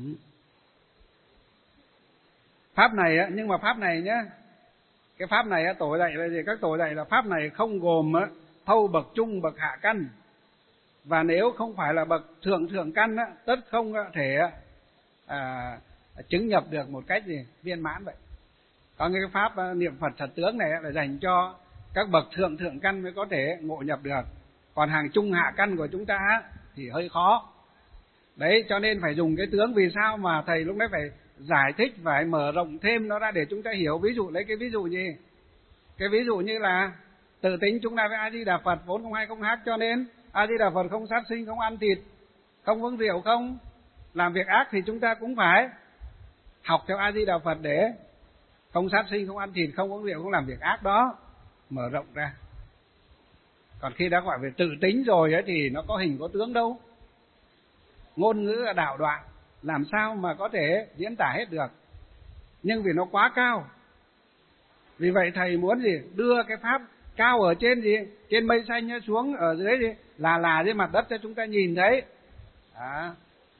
Pháp này á, nhưng mà pháp này nhá, cái pháp này á, tổ dạy là gì? Các tổ dạy là pháp này không gồm á, thâu bậc trung bậc hạ căn, và nếu không phải là bậc thượng thượng căn á, tất không thể à, chứng nhập được một cách gì viên mãn vậy. Còn cái pháp niệm Phật thật tướng này là dành cho các bậc thượng thượng căn mới có thể ngộ nhập được, còn hàng trung hạ căn của chúng ta thì hơi khó. Đấy, cho nên phải dùng cái tướng. Vì sao mà thầy lúc đấy phải giải thích, phải mở rộng thêm nó ra để chúng ta hiểu. Ví dụ lấy cái ví dụ gì? Cái ví dụ như là tự tính chúng ta với A Di Đà Phật vốn không hay không hát, cho nên A Di Đà Phật không sát sinh, không ăn thịt, không uống rượu, không làm việc ác, thì chúng ta cũng phải học theo A Di Đà Phật để không sát sinh, không ăn thịt, không uống rượu, không làm việc ác đó, mở rộng ra. Còn khi đã gọi về tự tính rồi ấy, thì nó có hình có tướng đâu. ngôn ngữ đạo đoạn, làm sao mà có thể diễn tả hết được. Nhưng vì nó quá cao, vì vậy thầy muốn gì? Đưa cái pháp cao ở trên gì? Trên mây xanh xuống ở dưới gì? Là là dưới mặt đất cho chúng ta nhìn thấy. Đó.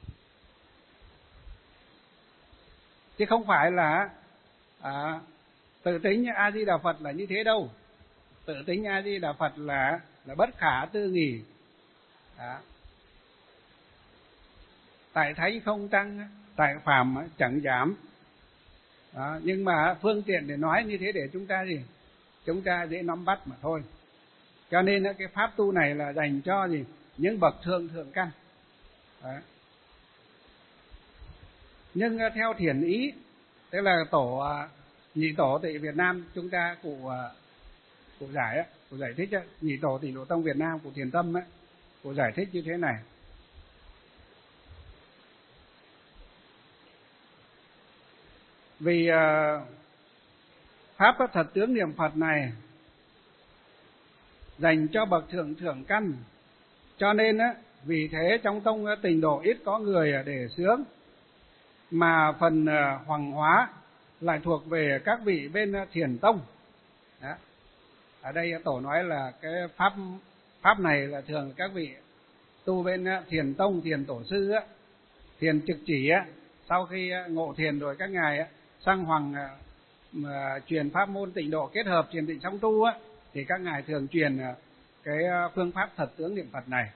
Chứ không phải là à, tự tính A Di Đà Phật là như thế đâu. Tự tính A Di Đà Phật là là bất khả tư nghì. Đó. Tại thánh không tăng, tại phàm chẳng giảm. Đó. Nhưng mà phương tiện để nói như thế để chúng ta gì? Chúng ta dễ nắm bắt mà thôi. Cho nên cái pháp tu này là dành cho gì? Những bậc thượng thượng căn. Đó. Nhưng theo thiền ý, tức là tổ nhị tổ tịnh Việt Nam chúng ta cụ cụ giải á, cụ giải thích á, nhị tổ tịnh Độ Tông Việt Nam của Thiền Tâm á, cụ giải thích như thế này. Vì uh, pháp thật tướng niệm Phật này dành cho bậc thượng thượng căn, cho nên á, vì thế trong tông Tịnh Độ ít có người để xướng, mà phần uh, hoàng hóa lại thuộc về các vị bên Thiền Tông. Đó. Ở đây tổ nói là cái pháp pháp này là thường các vị tu bên Thiền Tông, Thiền Tổ sư á, Thiền Trực Chỉ á, sau khi ngộ thiền rồi các ngài á, sang hoàng mà truyền pháp môn Tịnh Độ kết hợp thiền định song tu á, thì các ngài thường truyền cái phương pháp thật tướng niệm Phật này.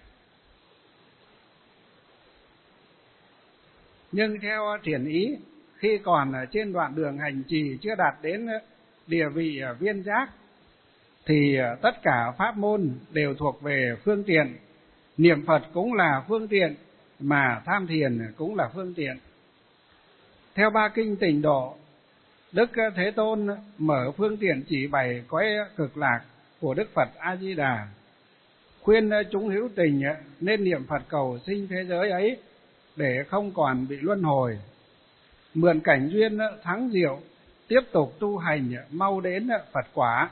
Nhưng theo thiền ý, khi còn ở trên đoạn đường hành trì chưa đạt đến địa vị viên giác, thì tất cả pháp môn đều thuộc về phương tiện. Niệm Phật cũng là phương tiện, mà tham thiền cũng là phương tiện. Theo ba kinh Tịnh Độ, Đức Thế Tôn mở phương tiện chỉ bày cõi cực lạc của Đức Phật A Di Đà, khuyên chúng hữu tình nên niệm Phật cầu sinh thế giới ấy để không còn bị luân hồi, mượn cảnh duyên thắng diệu tiếp tục tu hành mau đến Phật quả.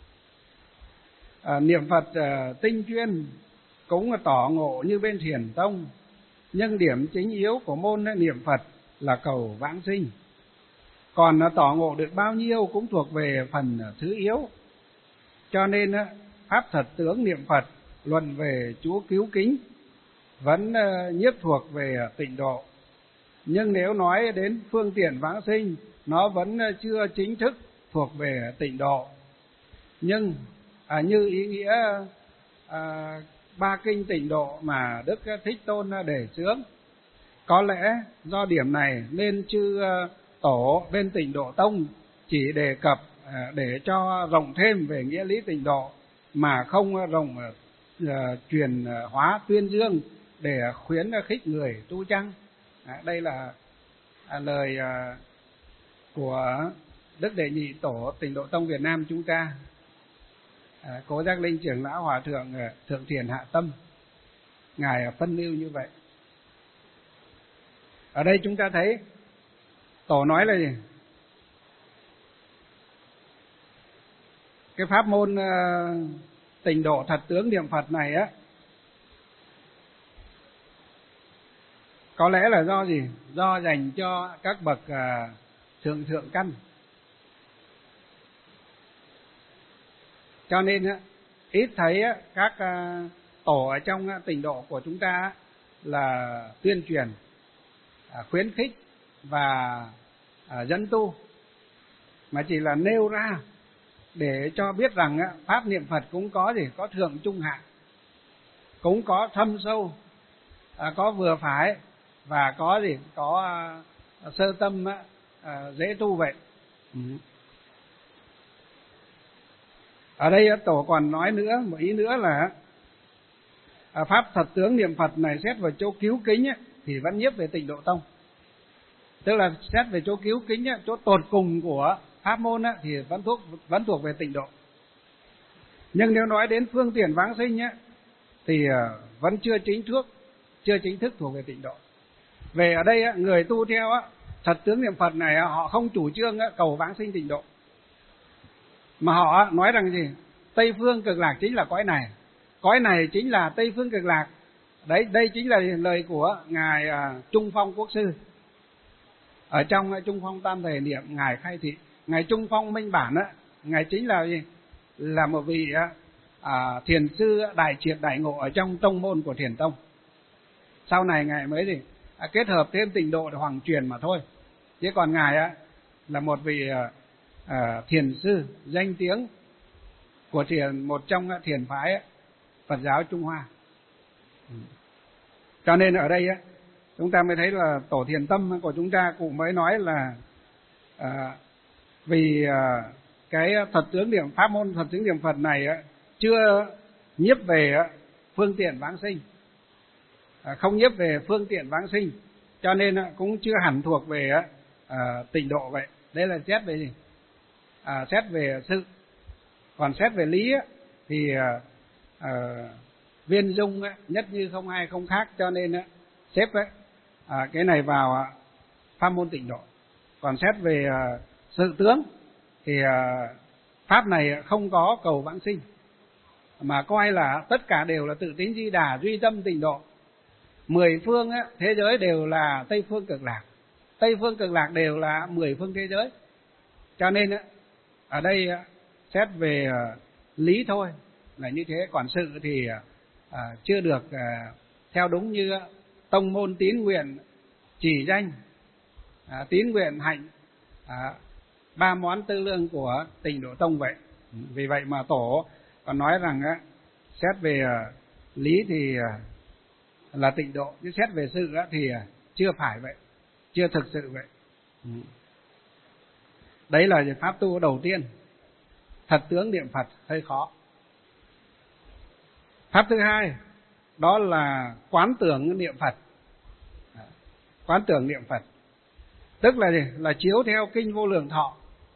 À, niệm Phật à, tinh chuyên cũng tỏ ngộ như bên Thiền Tông, nhưng điểm chính yếu của môn niệm Phật là cầu vãng sinh. Còn tỏ ngộ được bao nhiêu cũng thuộc về phần thứ yếu. Cho nên pháp thật tướng niệm Phật luận về Chúa cứu kính vẫn nhiếp thuộc về Tịnh Độ. Nhưng nếu nói đến phương tiện vãng sinh, nó vẫn chưa chính thức thuộc về Tịnh Độ. Nhưng à, như ý nghĩa à, ba kinh Tịnh Độ mà Đức Thích Tôn đề xướng, có lẽ do điểm này nên chư tổ bên Tịnh Độ Tông chỉ đề cập để cho rộng thêm về nghĩa lý Tịnh Độ, mà không rộng uh, truyền hóa tuyên dương để khuyến khích người tu chăng. À, đây là à, lời uh, của Đức Đệ Nhị Tổ Tịnh Độ Tông Việt Nam chúng ta, à, Cố Giác Linh trưởng lão Hòa thượng uh, Thượng Thiền Hạ Tâm, ngài phân lưu như vậy. Ở đây chúng ta thấy tổ nói là gì? Cái pháp môn uh, Tịnh Độ thật tướng niệm Phật này á, có lẽ là do gì? Do dành cho các bậc uh, thượng thượng căn. Cho nên á, ít thấy á, các uh, tổ ở trong uh, Tịnh Độ của chúng ta là tuyên truyền, uh, khuyến khích và uh, dẫn tu, mà chỉ là nêu ra để cho biết rằng á, pháp niệm Phật cũng có gì? Có thượng trung hạ, cũng có thâm sâu, à, có vừa phải, và có gì? Có à, sơ tâm á, à, dễ tu vậy. Ừ. Ở đây tổ còn nói nữa, một ý nữa là à, pháp thật tướng niệm Phật này xét vào chỗ cứu kính á, thì vẫn nhiếp về Tịnh Độ Tông. Tức là xét về chỗ cứu kính á, chỗ tột cùng của pháp môn á, thì vẫn thuộc vẫn thuộc về Tịnh Độ. Nhưng nếu nói đến phương tiện vãng sinh á, thì vẫn chưa chính thức chưa chính thức thuộc về Tịnh Độ. Về ở đây á, người tu theo á, thật tướng niệm Phật này họ không chủ trương á, cầu vãng sinh Tịnh Độ, mà họ nói rằng gì? Tây phương cực lạc chính là cõi này, cõi này chính là Tây phương cực lạc, Đấy, đây chính là lời của Ngài à, Trung Phong Quốc sư. Ở trong Trung Phong Tam Thể Niệm, Ngài khai thị, Ngài Trung Phong Minh Bản á, Ngài chính là gì? Là một vị à, thiền sư đại triệt đại ngộ ở trong tông môn của Thiền Tông. Sau này Ngài mới gì? À, kết hợp thêm tịnh độ để hoàng truyền mà thôi. Chứ còn Ngài á là một vị à, à, thiền sư danh tiếng của thiền, một trong thiền phái á, Phật giáo Trung Hoa. Cho nên ở đây á, chúng ta mới thấy là tổ thiền tâm của chúng ta cũng mới nói là à, vì à, cái thật tướng niệm pháp môn thật tướng niệm Phật này á, chưa nhiếp về á, phương tiện vãng sinh, à, không nhiếp về phương tiện vãng sinh, cho nên á, cũng chưa hẳn thuộc về á, à, tịnh độ vậy. Đây là xét về gì? À, xét về sự. Còn xét về lý á, thì à, à, viên dung á, nhất như không ai không khác, cho nên á, xếp ấy, à, cái này vào à, pháp môn tịnh độ. Còn xét về à, sự tướng thì à, pháp này không có cầu vãng sinh, mà coi là tất cả đều là tự tín Di Đà, duy tâm tịnh độ. Mười phương á, thế giới đều là Tây phương cực lạc, Tây phương cực lạc đều là mười phương thế giới. Cho nên á, ở đây á, xét về à, lý thôi là như thế. Còn sự thì à, chưa được à, theo đúng như tông môn tín nguyện chỉ danh, à, tín nguyện hạnh, à, ba món tư lương của Tịnh Độ Tông vậy. Vì vậy mà tổ còn nói rằng á, xét về à, lý thì à, là tịnh độ, nhưng xét về sự á, thì à, chưa phải vậy, chưa thực sự vậy. Đấy là pháp tu đầu tiên, thật tướng niệm Phật hơi khó. Pháp thứ hai đó là quán tưởng niệm Phật. Quán tưởng niệm Phật tức là gì? Là chiếu theo kinh Vô Lượng Thọ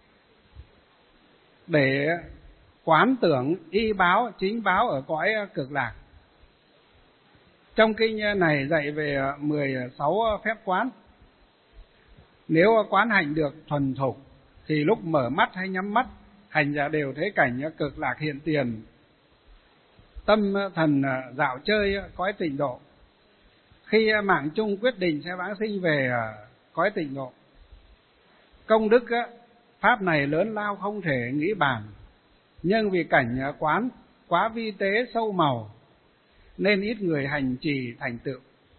để quán tưởng y báo chính báo ở cõi cực lạc. Trong kinh này dạy về mười sáu phép quán. Nếu quán hành được thuần thục thì lúc mở mắt hay nhắm mắt, hành giả đều thấy cảnh cực lạc hiện tiền, tâm thần dạo chơi cõi tịnh độ. Khi mạng chung quyết định sẽ vãng sinh về cõi tịnh độ. Công đức pháp này lớn lao không thể nghĩ bàn, nhưng vì cảnh quán quá vi tế sâu màu, nên ít người hành trì thành tựu.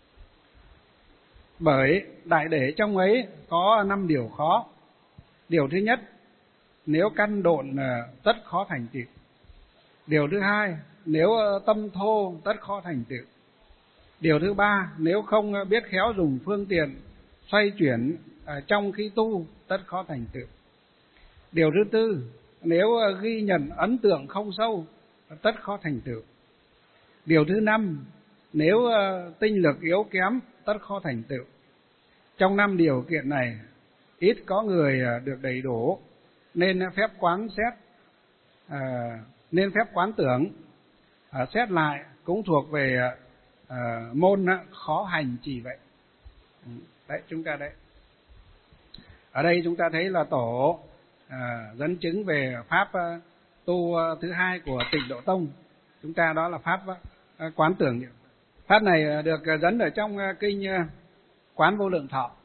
Bởi đại để trong ấy có năm điều khó. Điều thứ nhất, nếu căn độn tất khó thành tựu. Điều thứ hai, nếu tâm thô tất khó thành tựu. Điều thứ ba, nếu không biết khéo dùng phương tiện xoay chuyển trong khi tu tất khó thành tựu. Điều thứ tư, nếu ghi nhận ấn tượng không sâu tất khó thành tựu. Điều thứ năm, nếu tinh lực yếu kém tất khó thành tựu. Trong năm điều kiện này, ít có người được đầy đủ, nên phép quán xét, à, nên phép quán tưởng à, xét lại cũng thuộc về à, môn khó hành trì vậy. Đấy, chúng ta đấy. Ở đây chúng ta thấy là tổ à, dẫn chứng về pháp à, tu thứ hai của Tịnh Độ Tông. Chúng ta đó là pháp à, quán tưởng. Pháp này được dẫn ở trong kinh à, Quán Vô Lượng Thọ.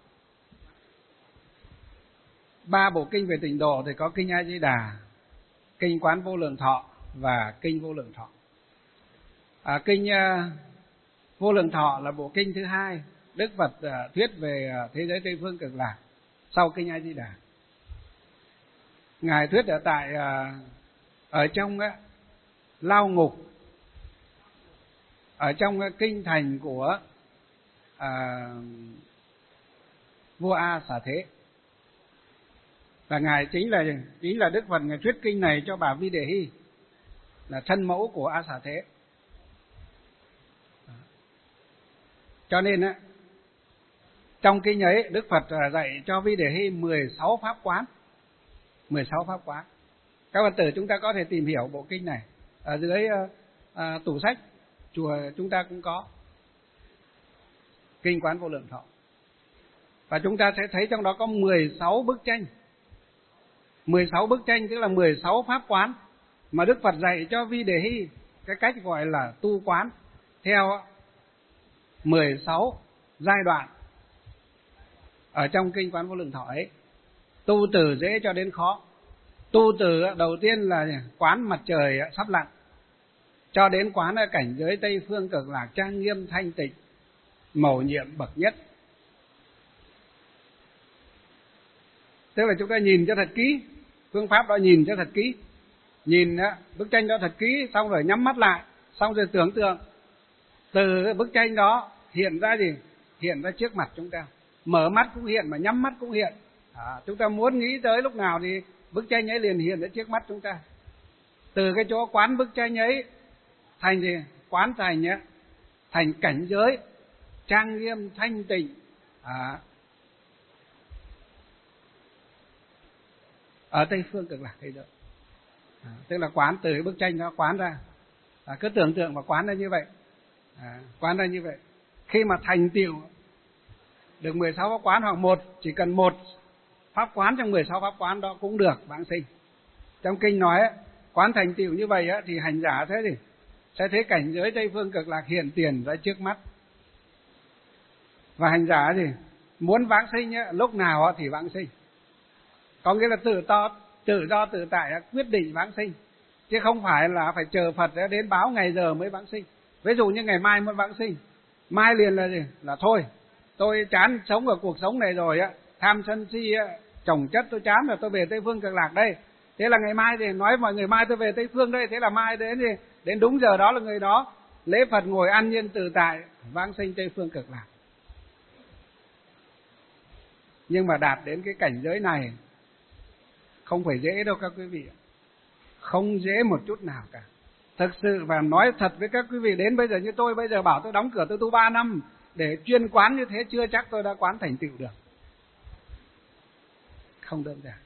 Ba bộ kinh về tịnh độ thì có kinh A Di Đà, kinh Quán Vô Lượng Thọ và kinh Vô Lượng Thọ. À, kinh uh, Vô Lượng Thọ là bộ kinh thứ hai Đức Phật uh, thuyết về uh, thế giới Tây phương cực lạc sau kinh A Di Đà. Ngài thuyết ở tại uh, ở trong uh, lao ngục, ở trong uh, kinh thành của uh, vua A Xà Thế. Và ngài chính là chính là Đức Phật ngài thuyết kinh này cho bà Vi Đề Hy, là thân mẫu của A Xà Thế. Cho nên á, trong kinh ấy Đức Phật dạy cho Vi Đề Hy mười sáu pháp quán, mười sáu pháp quán. Các Phật tử chúng ta có thể tìm hiểu bộ kinh này ở dưới à, tủ sách chùa chúng ta cũng có kinh Quán Vô Lượng Thọ, và chúng ta sẽ thấy trong đó có mười sáu bức tranh. mười sáu bức tranh tức là mười sáu pháp quán mà Đức Phật dạy cho Vi Đề Hy cái cách gọi là tu quán theo mười sáu giai đoạn ở trong kinh Quán Vô Lượng Thọ ấy. Tu từ dễ cho đến khó. Tu từ đầu tiên là quán mặt trời sắp lặn, cho đến quán ở cảnh giới Tây Phương Cực Lạc trang nghiêm thanh tịnh, mầu nhiệm bậc nhất. Tức là chúng ta nhìn cho thật kỹ, phương pháp đó nhìn cho thật kỹ. Nhìn bức tranh đó thật kỹ, xong rồi nhắm mắt lại, xong rồi tưởng tượng. Từ bức tranh đó hiện ra gì? Hiện ra trước mặt chúng ta. Mở mắt cũng hiện, mà nhắm mắt cũng hiện. À, chúng ta muốn nghĩ tới lúc nào thì bức tranh ấy liền hiện ra trước mắt chúng ta. Từ cái chỗ quán bức tranh ấy thành gì? Quán thành nhé, thành cảnh giới trang nghiêm thanh tịnh à, ở Tây Phương Cực Lạc thế giới. À, tức là quán từ cái bức tranh đó quán ra. À, cứ tưởng tượng và quán ra như vậy. À, quán ra như vậy. Khi mà thành tựu được mười sáu pháp quán, hoặc một chỉ cần một pháp quán trong mười sáu pháp quán đó cũng được vãng sinh. Trong kinh nói quán thành tựu như vậy thì hành giả thế gì? Sẽ thấy cảnh giới Tây Phương Cực Lạc hiện tiền ra trước mắt. Và hành giả gì? Muốn vãng sinh lúc nào thì vãng sinh. Có nghĩa là tự to, tự do tự tại quyết định vãng sinh, chứ không phải là phải chờ Phật đến báo ngày giờ mới vãng sinh. Ví dụ như ngày mai muốn vãng sinh, mai liền là gì? Là thôi, tôi chán sống ở cuộc sống này rồi á, tham sân si chồng chất tôi chán rồi, tôi về Tây Phương Cực Lạc đây. Thế là ngày mai thì nói mọi người mai tôi về Tây Phương đây. Thế là mai đến gì? Đến đúng giờ đó là người đó lễ Phật ngồi an nhiên tự tại vãng sinh Tây Phương Cực Lạc. Nhưng mà đạt đến cái cảnh giới này không phải dễ đâu các quý vị, không dễ một chút nào cả. Thực sự và nói thật với các quý vị, đến bây giờ như tôi bây giờ bảo tôi đóng cửa tôi tu ba năm để chuyên quán như thế, chưa chắc tôi đã quán thành tựu được. Không đơn giản.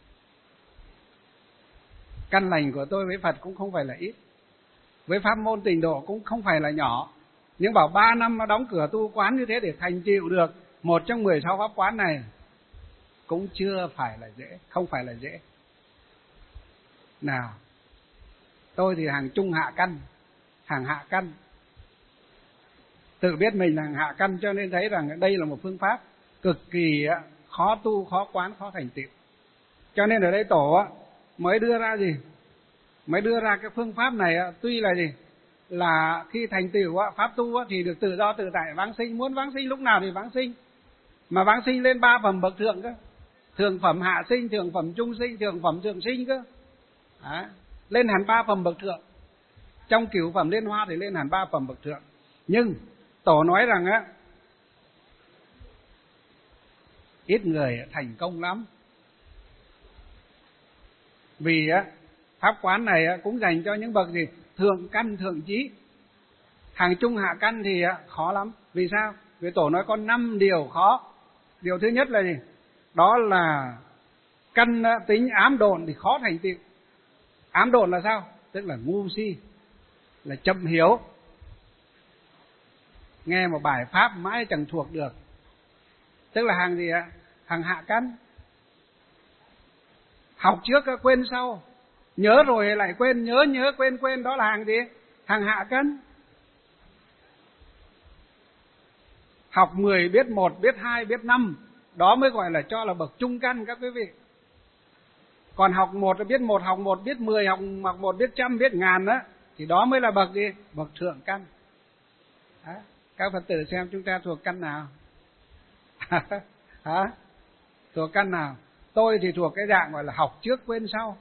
Căn lành của tôi với Phật cũng không phải là ít, với pháp môn Tịnh Độ cũng không phải là nhỏ. Nhưng bảo ba năm nó đóng cửa tu quán như thế để thành tựu được một trong mười sáu pháp quán này cũng chưa phải là dễ, không phải là dễ. Nào, tôi thì hàng trung hạ căn, hàng hạ căn, tự biết mình là hàng hạ căn, cho nên thấy rằng đây là một phương pháp cực kỳ khó tu, khó quán, khó thành tựu. Cho nên ở đây tổ mới đưa ra gì? Mới đưa ra cái phương pháp này, tuy là gì? Là khi thành tựu pháp tu thì được tự do tự tại vãng sinh, muốn vãng sinh lúc nào thì vãng sinh. Mà vãng sinh lên ba phẩm bậc thượng cơ. Thượng phẩm hạ sinh, thượng phẩm trung sinh, thượng phẩm thượng sinh cơ. Đó. Lên hẳn ba phẩm bậc thượng. Trong cửu phẩm liên hoa thì lên hẳn ba phẩm bậc thượng. Nhưng tổ nói rằng á, ít người thành công lắm. Vì á, pháp quán này cũng dành cho những bậc gì? Thượng căn thượng trí. Hàng trung hạ căn thì khó lắm. Vì sao? Vì tổ nói có năm điều khó. Điều thứ nhất là gì? Đó là căn tính ám độn thì khó thành tựu. Ám độn là sao? Tức là ngu si, là chậm hiểu. Nghe một bài pháp mãi chẳng thuộc được. Tức là hàng gì ạ? Hàng hạ căn. Học trước quên sau, nhớ rồi lại quên, nhớ nhớ quên quên, đó là hàng gì? Hàng hạ căn. Học mười biết một, biết hai, biết năm, đó mới gọi là cho là bậc trung căn các quý vị. Còn học một là biết một, học một biết mười, học một biết trăm, biết ngàn đó, thì đó mới là bậc gì? Bậc thượng căn. Đó. Các Phật tử xem chúng ta thuộc căn nào? Hả? Thuộc căn nào? Tôi thì thuộc cái dạng gọi là học trước quên sau.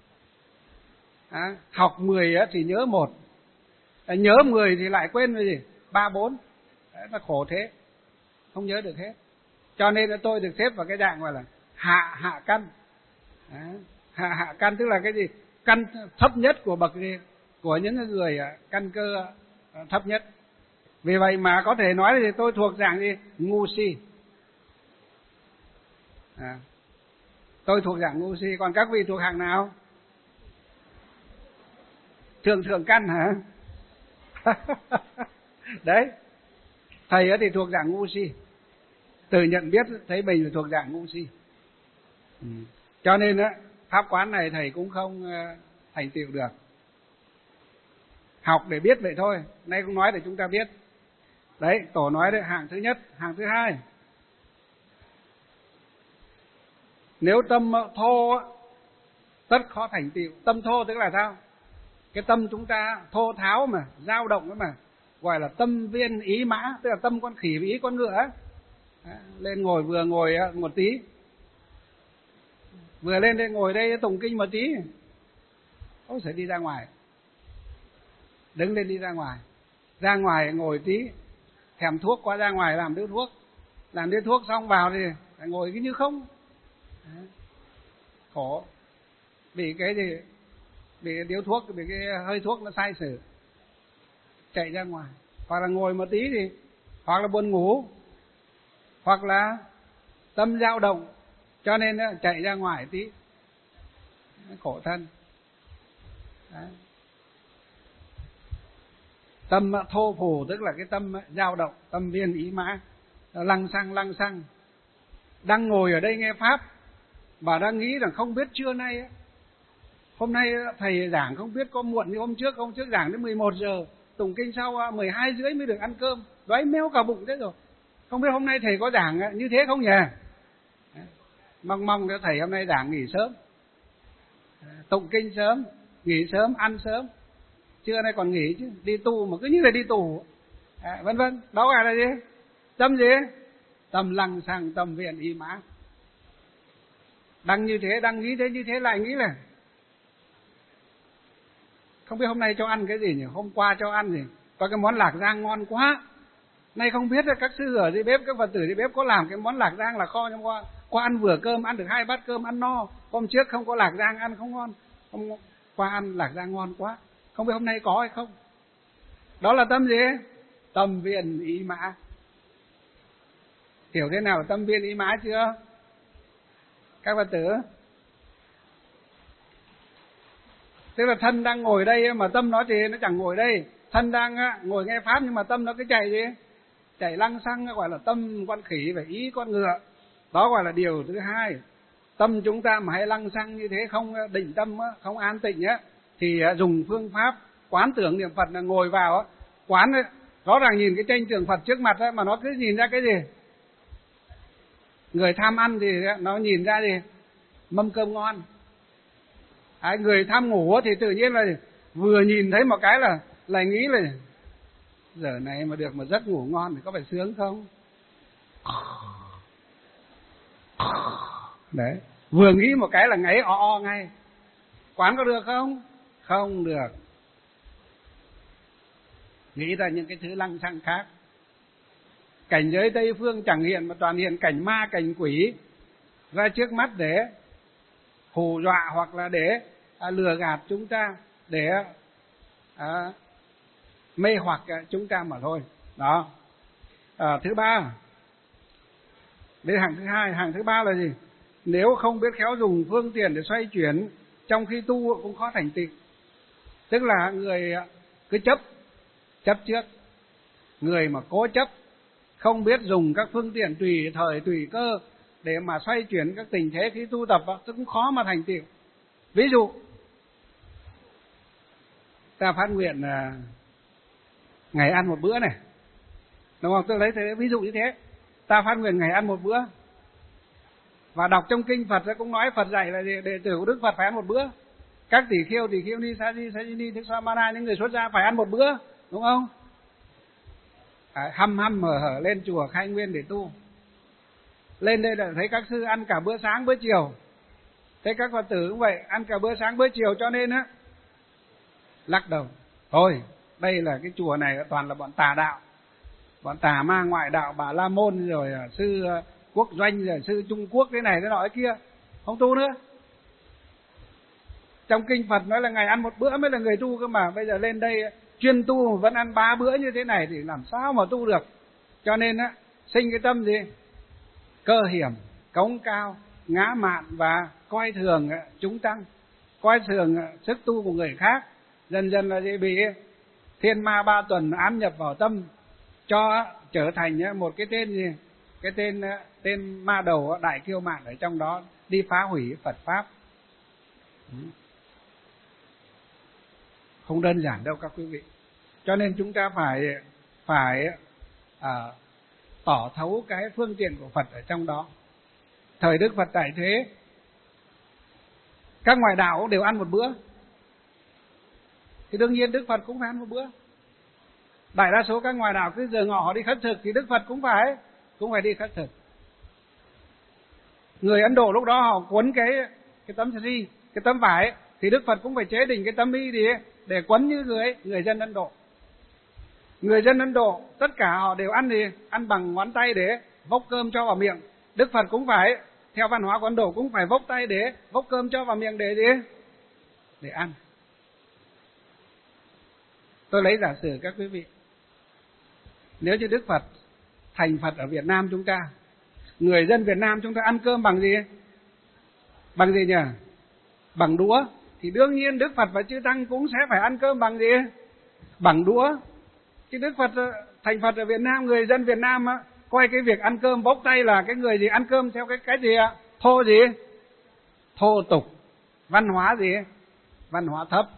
À, học mười thì nhớ một, nhớ mười thì lại quên cái gì? Ba bốn. Đấy, nó khổ thế, không nhớ được hết. Cho nên là tôi được xếp vào cái dạng gọi là hạ hạ căn. Đấy, hạ hạ căn tức là cái gì? Căn thấp nhất của bậc gì? Của những người căn cơ thấp nhất. Vì vậy mà có thể nói là tôi thuộc dạng gì? Ngu si. À, tôi thuộc dạng ngu si. Còn các vị thuộc hạng nào? Thượng thượng căn hả? Đấy, thầy thì thuộc dạng ngu si. Từ nhận biết thấy mình là thuộc dạng ngu si. Ừ. Cho nên á, pháp quán này thầy cũng không thành tựu được. Học để biết vậy thôi, nay cũng nói để chúng ta biết. Đấy, tổ nói đấy, hạng thứ nhất. Hạng thứ hai, nếu tâm thô tất khó thành tựu. Tâm thô tức là sao? Cái tâm chúng ta thô tháo mà, dao động ấy mà, gọi là tâm viên ý mã, tức là tâm con khỉ với ý con ngựa ấy. Lên ngồi vừa ngồi một tí, vừa lên đây ngồi đây tụng kinh một tí, ôi sẽ đi ra ngoài, đứng lên đi ra ngoài, ra ngoài ngồi tí, thèm thuốc qua ra ngoài làm điếu thuốc, làm điếu thuốc xong vào thì ngồi cứ như không. Đấy. Khổ, bị cái gì, bị cái điếu thuốc, bị cái hơi thuốc nó sai sử, chạy ra ngoài. Hoặc là ngồi một tí thì, hoặc là buồn ngủ, hoặc là tâm dao động, cho nên chạy ra ngoài tí, khổ thân. Đấy. Tâm thô phù tức là cái tâm dao động, tâm viên ý mã, lăng xăng lăng xăng. Đang ngồi ở đây nghe pháp và đang nghĩ rằng không biết trưa nay, hôm nay thầy giảng không biết có muộn như hôm trước, hôm trước giảng đến mười một giờ, tụng kinh sau mười hai rưỡi mới được ăn cơm, đói méo cả bụng thế rồi. Không biết hôm nay thầy có giảng như thế không nhỉ? Mong mong cho thầy hôm nay giảng nghỉ sớm, tụng kinh sớm, nghỉ sớm, ăn sớm, trưa nay còn nghỉ chứ, đi tu mà cứ như là đi tù, à, vân vân. Đó gọi là gì? Tâm gì? Tâm lăng xăng, tâm viện ý mã. Đang như thế, đang nghĩ thế, như thế lại nghĩ là không biết hôm nay cho ăn cái gì nhỉ, hôm qua cho ăn gì, có cái món lạc rang ngon quá, nay không biết là các sư ở dưới bếp, các Phật tử dưới bếp có làm cái món lạc rang là kho, nhưng qua qua ăn vừa cơm, ăn được hai bát cơm ăn no. Hôm trước không có lạc rang ăn không ngon, hôm qua ăn lạc rang ngon quá, không biết hôm nay có hay không. Đó là tâm gì? Tâm viên ý mã. Hiểu thế nào tâm viên ý mã chưa các Phật tử? Tức là thân đang ngồi đây mà tâm nó thì nó chẳng ngồi đây. Thân đang ngồi nghe pháp nhưng mà tâm nó cứ chạy gì? Chạy lăng xăng, gọi là tâm con khỉ và ý con ngựa. Đó gọi là điều thứ hai. Tâm chúng ta mà hay lăng xăng như thế, không định tâm, không an tịnh á, thì dùng phương pháp quán tưởng niệm Phật là ngồi vào, quán rõ ràng nhìn cái tranh tượng Phật trước mặt mà nó cứ nhìn ra cái gì? Người tham ăn thì nó nhìn ra gì? Mâm cơm ngon. À, người tham ngủ thì tự nhiên là vừa nhìn thấy một cái là lại nghĩ là giờ này mà được một giấc ngủ ngon thì có phải sướng không? Đấy, vừa nghĩ một cái là ngáy o o ngay. Quán có được không? Không được. Nghĩ ra những cái thứ lăng xăng khác. Cảnh giới Tây Phương chẳng hiện mà toàn hiện cảnh ma, cảnh quỷ ra trước mắt để hù dọa hoặc là để à, lừa gạt chúng ta, để à, mê hoặc chúng ta mà thôi. Đó. À, thứ ba, đây hàng thứ hai. Hàng thứ ba là gì? Nếu không biết khéo dùng phương tiện để xoay chuyển trong khi tu cũng khó thành tựu. Tức là người cứ chấp, chấp trước. Người mà cố chấp, không biết dùng các phương tiện tùy thời, tùy cơ để mà xoay chuyển các tình thế khi tu tập, thì cũng khó mà thành tựu. Ví dụ, ta phát nguyện là ngày ăn một bữa này, đúng không? Tôi lấy thế, ví dụ như thế. Ta phát nguyện ngày ăn một bữa, và đọc trong kinh Phật cũng nói, Phật dạy là đệ tử của Đức Phật phải ăn một bữa. Các tỷ khiêu, tỷ khiêu ni, sa di, sa di ni, thích sa ma na, những người xuất gia phải ăn một bữa, đúng không? À, hăm hăm hở hở lên chùa Khai Nguyên để tu. Lên đây là thấy các sư ăn cả bữa sáng bữa chiều, thấy các Phật tử cũng vậy, ăn cả bữa sáng bữa chiều, cho nên á lắc đầu. Thôi, đây là cái chùa này toàn là bọn tà đạo, bọn tà ma ngoại đạo, Bà La Môn, rồi sư Quốc Doanh, rồi sư Trung Quốc, thế này thế nọ kia, không tu nữa. Trong kinh Phật nói là ngày ăn một bữa mới là người tu cơ mà. Bây giờ lên đây chuyên tu vẫn ăn ba bữa như thế này thì làm sao mà tu được. Cho nên á, sinh cái tâm gì? Cơ hiểm, cống cao, ngã mạn và coi thường chúng tăng, coi thường sức tu của người khác. Dần dần là gì? Bị thiên ma ba tuần ám nhập vào tâm, cho trở thành một cái tên gì? Cái tên tên ma đầu đại kiêu mạn ở trong đó, đi phá hủy Phật pháp. Không đơn giản đâu các quý vị. Cho nên chúng ta phải phải à, tỏ thấu cái phương tiện của Phật ở trong đó. Thời Đức Phật tại thế, các ngoại đạo đều ăn một bữa, thì đương nhiên Đức Phật cũng phải ăn một bữa. Đại đa số các ngoại đạo cứ giờ ngọ họ đi khất thực, thì Đức Phật cũng phải cũng phải đi khất thực. Người Ấn Độ lúc đó họ quấn cái cái tấm sari, cái tấm vải, thì Đức Phật cũng phải chế định cái tấm y gì để quấn như người người dân Ấn Độ. Người dân Ấn Độ tất cả họ đều ăn gì ăn bằng ngón tay để vốc cơm cho vào miệng. Đức Phật cũng phải theo văn hóa của Ấn Độ cũng phải vốc tay để vốc cơm cho vào miệng để gì để ăn. Tôi lấy giả sử các quý vị, nếu như Đức Phật thành Phật ở Việt Nam chúng ta, người dân Việt Nam chúng ta ăn cơm bằng gì? Bằng gì nhỉ? Bằng đũa. Thì đương nhiên Đức Phật và chư Tăng cũng sẽ phải ăn cơm bằng gì? Bằng đũa. Chứ Đức Phật thành Phật ở Việt Nam, người dân Việt Nam á, coi cái việc ăn cơm vốc tay là cái người gì ăn cơm theo cái cái gì ạ? Thô gì? Thô tục. Văn hóa gì? Văn hóa thấp.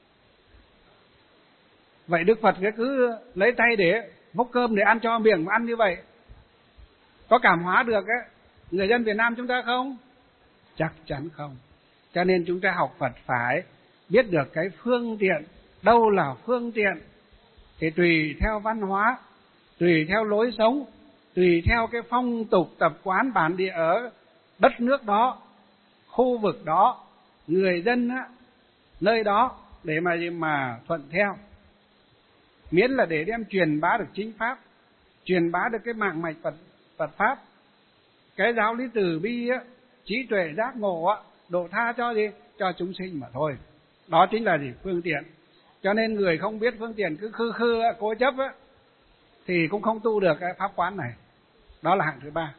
Vậy Đức Phật cứ lấy tay để vốc cơm để ăn cho miệng mà ăn như vậy, có cảm hóa được ấy, người dân Việt Nam chúng ta không? Chắc chắn không. Cho nên chúng ta học Phật phải biết được cái phương tiện, đâu là phương tiện, thì tùy theo văn hóa, tùy theo lối sống, tùy theo cái phong tục tập quán bản địa ở đất nước đó, khu vực đó, người dân á, nơi đó để mà mà thuận theo. Miễn là để đem truyền bá được chính pháp, truyền bá được cái mạng mạch Phật Phật pháp, cái giáo lý từ bi á, trí tuệ giác ngộ á, độ tha cho gì? Cho chúng sinh mà thôi. Đó chính là gì? Phương tiện. Cho nên người không biết phương tiện cứ khư khư á, cố chấp á, thì cũng không tu được cái pháp quán này. Đó là hạng thứ ba.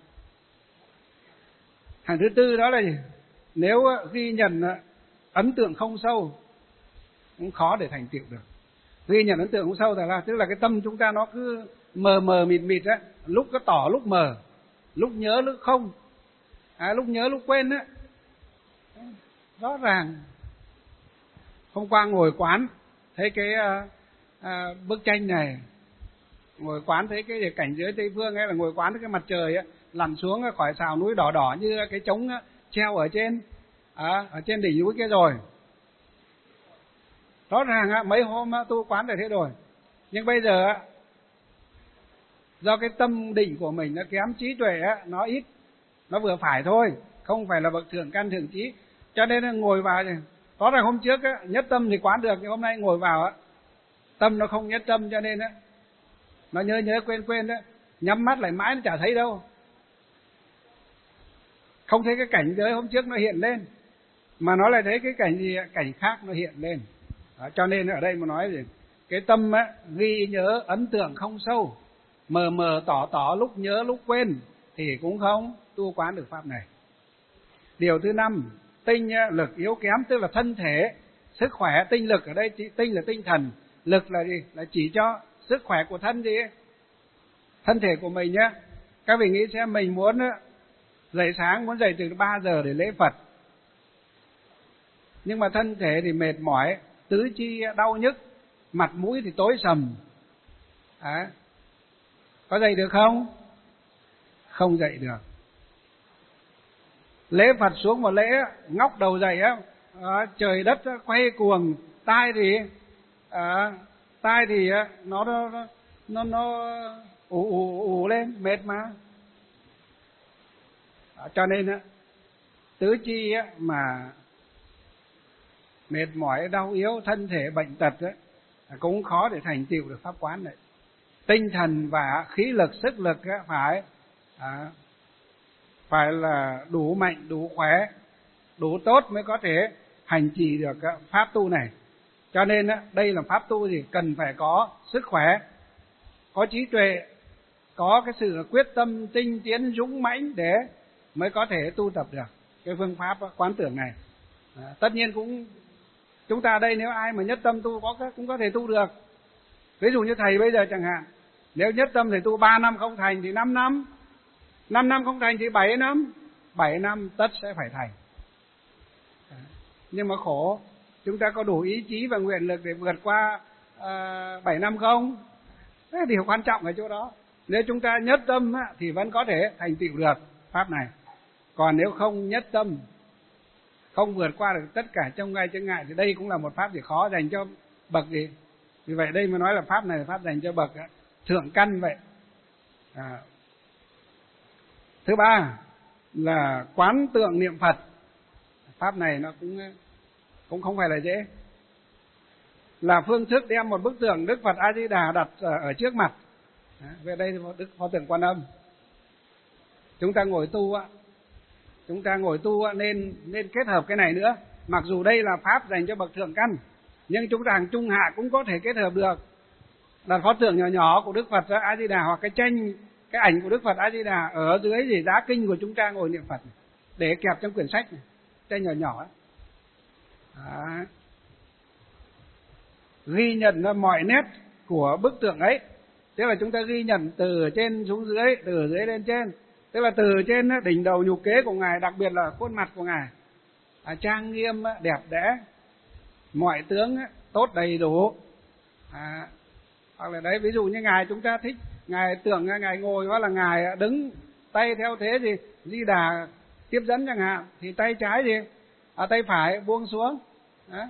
Hạng thứ tư đó là gì? Nếu ghi nhận ấn tượng không sâu, cũng khó để thành tựu được. Ghi nhận ấn tượng không sâu là tức là cái tâm chúng ta nó cứ mờ mờ mịt mịt á, lúc có tỏ lúc mờ, lúc nhớ lúc không, à, lúc nhớ lúc quên á. Rõ ràng. Hôm qua ngồi quán thấy cái à, à, bức tranh này, ngồi quán thấy cái cảnh dưới Tây Phương ấy, là ngồi quán cái mặt trời á lặn xuống khỏi sào núi đỏ đỏ như cái trống á, treo ở trên à, ở trên đỉnh núi kia rồi. Rõ ràng á, mấy hôm á, tu quán để thế rồi. Nhưng bây giờ á, do cái tâm định của mình nó kém, trí tuệ á, nó ít, nó vừa phải thôi, không phải là bậc thượng căn thượng trí. Cho nên là ngồi vào, có rằng hôm trước á, nhất tâm thì quán được, nhưng hôm nay ngồi vào á, tâm nó không nhất tâm, cho nên á, nó nhớ nhớ quên quên á, nhắm mắt lại mãi nó chả thấy đâu. Không thấy cái cảnh giới hôm trước nó hiện lên, mà nó lại thấy cái cảnh gì, cảnh khác nó hiện lên. Đó, cho nên ở đây mà nói gì, cái tâm á, ghi nhớ ấn tượng không sâu, mờ mờ tỏ tỏ lúc nhớ lúc quên, thì cũng không tu quán được pháp này. Điều thứ năm, tinh lực yếu kém, tức là thân thể, sức khỏe. Tinh lực ở đây, tinh là tinh thần, lực là gì? Là chỉ cho sức khỏe của thân gì? Thân thể của mình nhé. Các vị nghĩ xem, mình muốn dậy sáng, muốn dậy từ ba giờ để lễ Phật, nhưng mà thân thể thì mệt mỏi, tứ chi đau nhức, mặt mũi thì tối sầm, à, có dậy được không? Không dậy được. Lễ Phật xuống một lễ, ngóc đầu dậy á, à, trời đất quay cuồng, tai thì à, tai thì nó nó nó nó ù ù ù lên, mệt mà. À, cho nên á, tứ chi á, mà mệt mỏi, đau yếu, thân thể bệnh tật á, cũng khó để thành tựu được pháp quán này. Tinh thần và khí lực, sức lực á, phải à, phải là đủ mạnh, đủ khỏe, đủ tốt mới có thể hành trì được pháp tu này. Cho nên á, đây là pháp tu gì? Cần phải có sức khỏe, có trí tuệ, có cái sự quyết tâm tinh tiến dũng mãnh để mới có thể tu tập được cái phương pháp quán tưởng này. À, tất nhiên cũng chúng ta đây nếu ai mà nhất tâm tu có cũng có thể tu được. Ví dụ như thầy bây giờ chẳng hạn, nếu nhất tâm thầy tu ba năm không thành thì năm năm, năm năm không thành thì bảy năm, bảy năm tất sẽ phải thành. À, nhưng mà khổ, chúng ta có đủ ý chí và nguyện lực để vượt qua uh, bảy năm không? Thế điều quan trọng ở chỗ đó. Nếu chúng ta nhất tâm á, thì vẫn có thể thành tựu được pháp này. Còn nếu không nhất tâm, không vượt qua được tất cả chông gai chướng ngại, thì đây cũng là một pháp gì khó dành cho bậc gì. Vì vậy đây mới nói là pháp này là pháp dành cho bậc thượng căn vậy. À. Thứ ba là quán tượng niệm Phật. Pháp này nó cũng cũng không phải là dễ. Là phương thức đem một bức tượng Đức Phật A Di Đà đặt ở trước mặt. Về đây là Đức Pho tượng Quan Âm. Chúng ta ngồi tu á, chúng ta ngồi tu á, nên nên kết hợp cái này nữa. Mặc dù đây là pháp dành cho bậc thượng căn, nhưng chúng ta hàng trung hạ cũng có thể kết hợp được. Đặt pho tượng nhỏ nhỏ của Đức Phật A Di Đà, hoặc cái tranh, cái ảnh của Đức Phật A Di Đà ở dưới gì giá kinh của chúng ta ngồi niệm Phật, để kẹp trong quyển sách này, tranh nhỏ nhỏ ấy. Đó. Ghi nhận mọi nét của bức tượng ấy, tức là chúng ta ghi nhận từ trên xuống dưới, từ dưới lên trên, tức là từ trên đỉnh đầu nhục kế của ngài, đặc biệt là khuôn mặt của ngài à, trang nghiêm đẹp đẽ, mọi tướng tốt đầy đủ. À, hoặc là đấy, ví dụ như ngài chúng ta thích ngài tưởng ngài ngồi, hoặc là ngài đứng tay theo thế gì Di Đà tiếp dẫn chẳng hạn, thì tay trái gì à, tay phải buông xuống. Đó.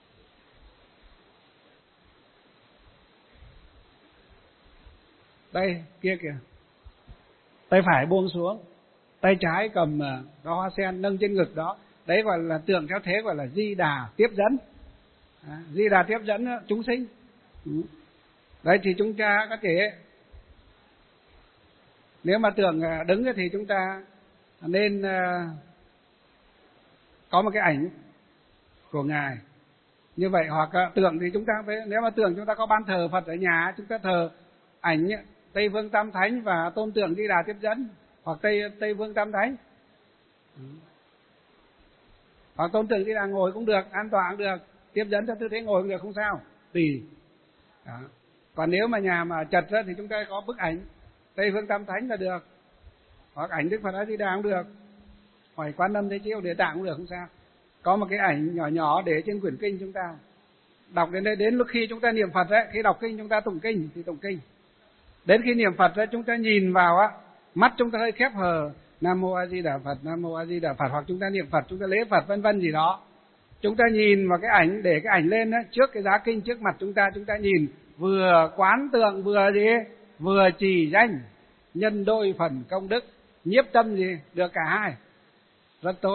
Đây kia kìa, tay phải buông xuống, tay trái cầm đó hoa sen nâng trên ngực đó, đấy gọi là tượng theo thế, gọi là Di Đà tiếp dẫn. À, Di Đà tiếp dẫn chúng sinh. Đấy thì chúng ta có thể, nếu mà tưởng đứng thì chúng ta nên có một cái ảnh của ngài như vậy. Hoặc tượng thì chúng ta phải, nếu mà tượng chúng ta có ban thờ Phật ở nhà, chúng ta thờ ảnh Tây Phương Tam Thánh và tôn tượng Di Đà tiếp dẫn, hoặc Tây Tây Phương Tam Thánh, hoặc tôn tượng Di Đà ngồi cũng được, an tọa cũng được, tiếp dẫn theo tư thế ngồi cũng được, không sao, tùy. Đó. Còn nếu mà nhà mà chật ra thì chúng ta có bức ảnh Tây Phương Tam Thánh là được, hoặc ảnh Đức Phật A Di Đà cũng được, hoặc Quan Âm Thế Chiếu Địa Tạng cũng được, không sao. Có một cái ảnh nhỏ nhỏ để trên quyển kinh chúng ta đọc đến đây, đến lúc khi chúng ta niệm Phật ấy, khi đọc kinh chúng ta tụng kinh thì tụng kinh, đến khi niệm Phật ấy, chúng ta nhìn vào á, mắt chúng ta hơi khép hờ, Nam Mô A Di Đà Phật, Nam Mô A Di Đà Phật, hoặc chúng ta niệm Phật, chúng ta lễ Phật vân vân gì đó, chúng ta nhìn vào cái ảnh, để cái ảnh lên á, trước cái giá kinh trước mặt chúng ta, chúng ta nhìn vừa quán tượng vừa gì vừa trì danh, nhân đôi phần công đức, nhiếp tâm gì được cả hai, rất tốt.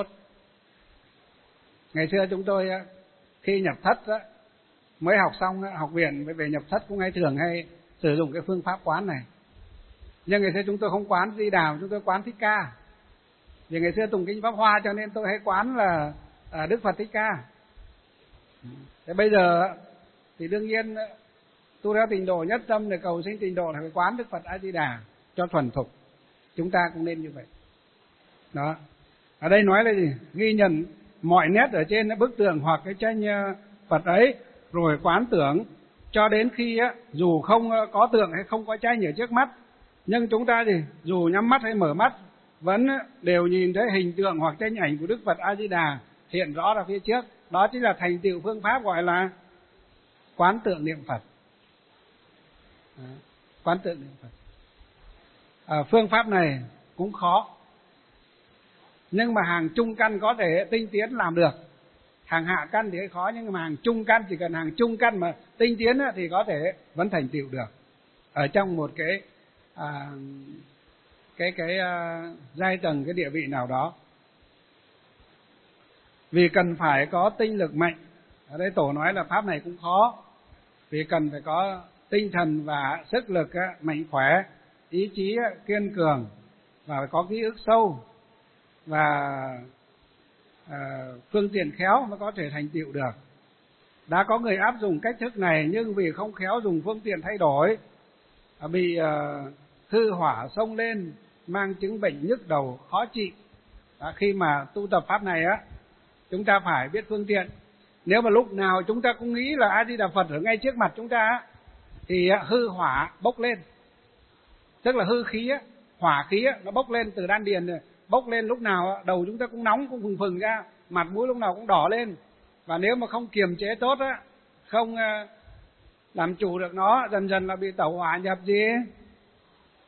Ngày xưa chúng tôi khi nhập thất á, mới học xong học viện về nhập thất cũng hay thường hay sử dụng cái phương pháp quán này. Nhưng ngày xưa chúng tôi không quán Di Đà, chúng tôi quán Thích Ca. Vì ngày xưa tụng kinh Pháp Hoa cho nên tôi hay quán là Đức Phật Thích Ca. Thế bây giờ thì đương nhiên tu theo tịnh độ nhất tâm để cầu sinh tịnh độ là phải quán Đức Phật A Di Đà cho thuần thục. Chúng ta cũng nên như vậy. Đó. Ở đây nói là gì? Ghi nhận mọi nét ở trên bức tượng hoặc cái tranh Phật ấy, rồi quán tưởng cho đến khi á, dù không có tượng hay không có tranh ở trước mắt, nhưng chúng ta gì dù nhắm mắt hay mở mắt vẫn đều nhìn thấy hình tượng hoặc tranh ảnh của Đức Phật A Di Đà hiện rõ ra phía trước. Đó chính là thành tựu phương pháp gọi là quán tượng niệm Phật. Đó. Quán tượng niệm Phật. À, phương pháp này cũng khó, nhưng mà hàng trung căn có thể tinh tiến làm được. Hàng hạ căn thì khó, nhưng mà hàng trung căn, chỉ cần hàng trung căn mà tinh tiến thì có thể vẫn thành tựu được ở trong một cái à, cái cái à, giai tầng, cái địa vị nào đó. Vì cần phải có tinh lực mạnh. Ở đây tổ nói là pháp này cũng khó, vì cần phải có tinh thần và sức lực mạnh khỏe, ý chí kiên cường, và phải có ký ức sâu và à, phương tiện khéo mới có thể thành tựu được. Đã có người áp dụng cách thức này, nhưng vì không khéo dùng phương tiện thay đổi, bị uh, hư hỏa xông lên, mang chứng bệnh nhức đầu khó trị. Đó, khi mà tu tập pháp này á, chúng ta phải biết phương tiện. Nếu mà lúc nào chúng ta cũng nghĩ là A Di Đà Phật ở ngay trước mặt chúng ta á, thì hư hỏa bốc lên, tức là hư khí á, hỏa khí á, nó bốc lên từ đan điền này, bốc lên lúc nào đầu chúng ta cũng nóng, cũng phừng phừng ra, mặt mũi lúc nào cũng đỏ lên. Và nếu mà không kiềm chế tốt á, không làm chủ được nó, dần dần là bị tẩu hỏa nhập gì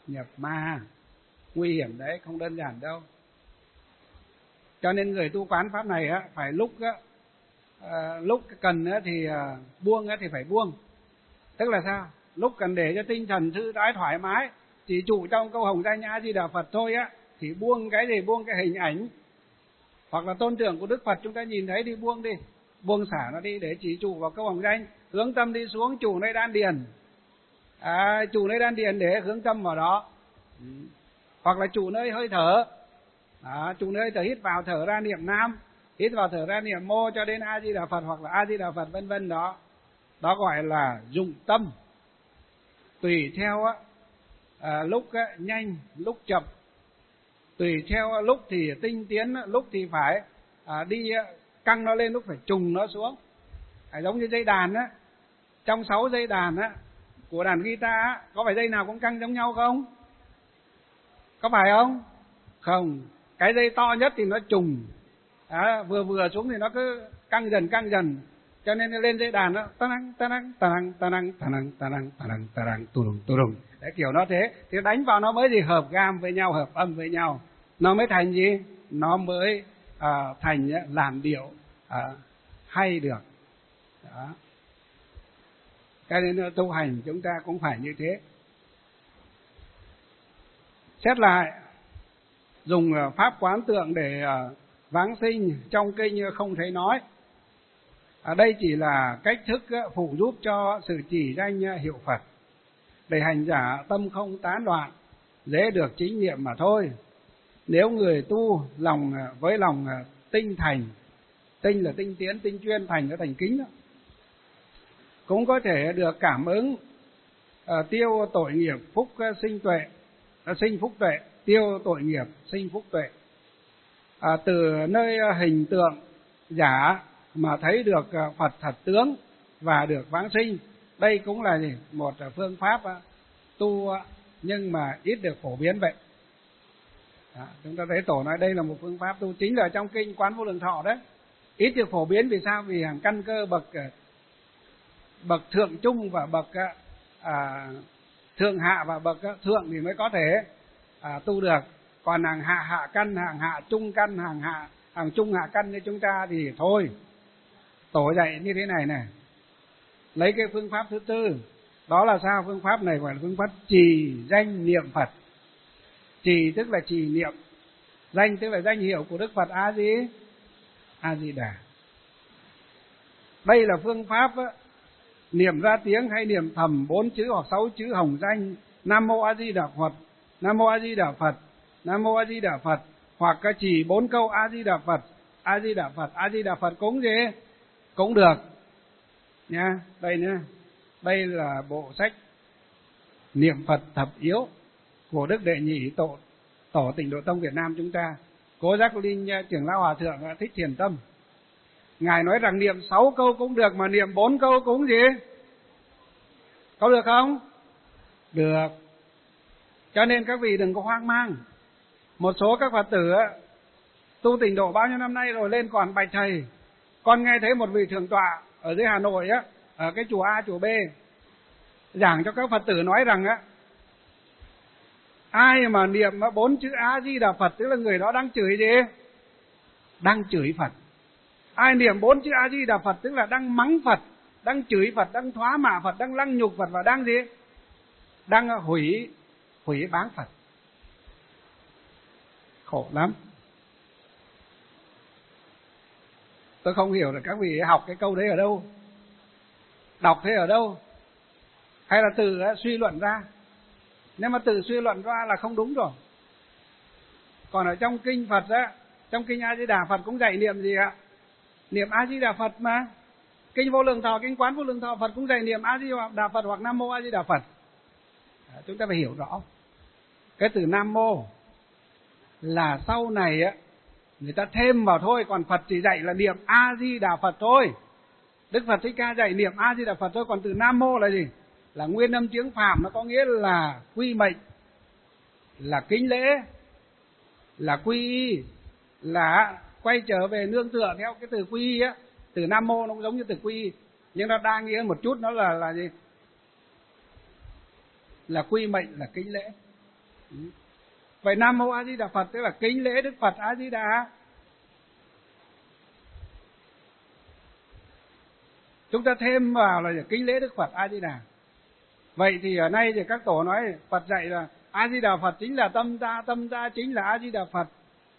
nhập ma. Nguy hiểm đấy, không đơn giản đâu. Cho nên người tu quán pháp này á, phải lúc á, à, lúc cần á, thì à, buông á, thì phải buông. Tức là sao? Lúc cần để cho tinh thần thư thái thoải mái, chỉ trụ trong câu hồng danh A Di Đà Phật thôi á, thì buông cái gì? Buông cái hình ảnh hoặc là tôn tượng của Đức Phật chúng ta nhìn thấy đi, buông đi, buông xả nó đi để chỉ trụ vào câu hồng danh, hướng tâm đi xuống trụ nơi đan điền, à, trụ nơi đan điền để hướng tâm vào đó. Ừ. Hoặc là trụ nơi hơi thở, đó, trụ nơi thở, hít vào thở ra niệm Nam, hít vào thở ra niệm Mô cho đến A Di Đà Phật hoặc là A Di Đà Phật vân vân đó. Đó gọi là dụng tâm. Tùy theo á, à, lúc á, nhanh, lúc chậm, tùy theo lúc thì tinh tiến, lúc thì phải à, đi căng nó lên, lúc phải trùng nó xuống. À, giống như dây đàn á, trong sáu dây đàn á của đàn guitar á, có phải dây nào cũng căng giống nhau không? Có phải không? Không, cái dây to nhất thì nó trùng, à, vừa vừa xuống thì nó cứ căng dần căng dần. Cho nên lên dây đàn đó, ta năng ta năng ta năng ta năng ta năng ta năng ta năng ta năng tu đùng tu đùng, đấy, kiểu nó thế thì đánh vào nó mới gì hợp gam với nhau, hợp âm với nhau, nó mới thành gì? Nó mới à, thành làn điệu à, hay được đó. Cho nên tu hành chúng ta cũng phải như thế. Xét lại, dùng pháp quán tượng để vãng sinh trong kinh không thấy nói. Ở đây chỉ là cách thức phụ giúp cho sự chỉ danh hiệu Phật, để hành giả tâm không tán loạn, dễ được chính niệm mà thôi. Nếu người tu lòng với lòng tinh thành, tinh là tinh tiến, tinh chuyên, thành là thành kính đó, cũng có thể được cảm ứng uh, tiêu tội nghiệp, phúc sinh tuệ, uh, sinh phúc tuệ, tiêu tội nghiệp, sinh phúc tuệ. Uh, từ nơi hình tượng giả mà thấy được uh, Phật thật tướng và được vãng sinh. Đây cũng là gì? Một uh, phương pháp uh, tu uh, nhưng mà ít được phổ biến vậy. Đó, chúng ta thấy tổ nói đây là một phương pháp tu, chính là trong kinh Quán Vô Lượng Thọ đấy. Ít được phổ biến vì sao? Vì hàng căn cơ bậc bậc thượng trung và bậc à, thượng hạ và bậc thượng thì mới có thể à, tu được. Còn hàng hạ hạ căn, hàng hạ trung căn, hàng hạ hàng trung hạ căn như chúng ta thì thôi. Tổ dạy như thế này này, lấy cái phương pháp thứ tư, đó là sao? Phương pháp này gọi là phương pháp trì danh niệm Phật. Trì tức là trì niệm, danh tức là danh hiệu của Đức Phật A Di A Di Đà. Đây là phương pháp á, niệm ra tiếng hay niệm thầm bốn chữ hoặc sáu chữ hồng danh Nam Mô A Di Đà Phật, Nam Mô A Di Đà Phật, Nam Mô A Di Đà Phật, hoặc chỉ bốn câu A Di Đà Phật, A Di Đà Phật, A Di Đà Phật cũng gì cũng được nha. Đây nữa, đây là bộ sách niệm Phật thập yếu của Đức Đệ Nhị Tổ Tổ Tịnh Độ Tông Việt Nam chúng ta, Cố Giác Linh Trưởng lão Hòa thượng Thích Thiền Tâm. Ngài nói rằng niệm sáu câu cũng được, mà niệm bốn câu cũng gì? Có được không? Được. Cho nên các vị đừng có hoang mang. Một số các Phật tử á, tu tịnh độ bao nhiêu năm nay rồi lên còn bạch thầy. Con nghe thấy một vị thượng tọa ở dưới Hà Nội á, ở cái chùa A, chùa B, giảng cho các Phật tử nói rằng á, ai mà niệm bốn chữ A Di Đà Phật tức là người đó đang chửi gì? Đang chửi Phật. Ai niệm bốn chữ A Di Đà Phật tức là đang mắng Phật, đang chửi Phật, đang thoá mạ Phật, đang lăng nhục Phật và đang gì? Đang hủy hủy báng Phật. Khổ lắm. Tôi không hiểu là các vị học cái câu đấy ở đâu, đọc thế ở đâu, hay là tự suy luận ra. Nếu mà tự suy luận ra là không đúng rồi. Còn ở trong kinh Phật á, trong kinh A Di Đà Phật cũng dạy niệm gì ạ? Niệm A Di Đà Phật mà. Kinh Vô Lượng Thọ, kinh Quán Vô Lượng Thọ Phật cũng dạy niệm A Di Đà Phật hoặc Nam Mô A Di Đà Phật. À, chúng ta phải hiểu rõ. Cái từ Nam Mô là sau này á người ta thêm vào thôi, còn Phật chỉ dạy là niệm A Di Đà Phật thôi. Đức Phật Thích Ca dạy niệm A Di Đà Phật thôi, còn từ Nam Mô là gì? Là nguyên âm chướng phạm, nó có nghĩa là quy mệnh, là kính lễ, là quy y, là quay trở về nương tựa theo cái từ quy y á. Từ Nam Mô nó cũng giống như từ quy y, nhưng nó đa nghĩa một chút, nó là là gì? Là quy mệnh, là kính lễ. Vậy Nam Mô A Di Đà Phật tức là kính lễ Đức Phật A Di Đà. Chúng ta thêm vào là kính lễ Đức Phật A Di Đà. Vậy thì ở nay thì các tổ nói Phật dạy là A Di Đà Phật chính là tâm ta, tâm ta chính là A Di Đà Phật.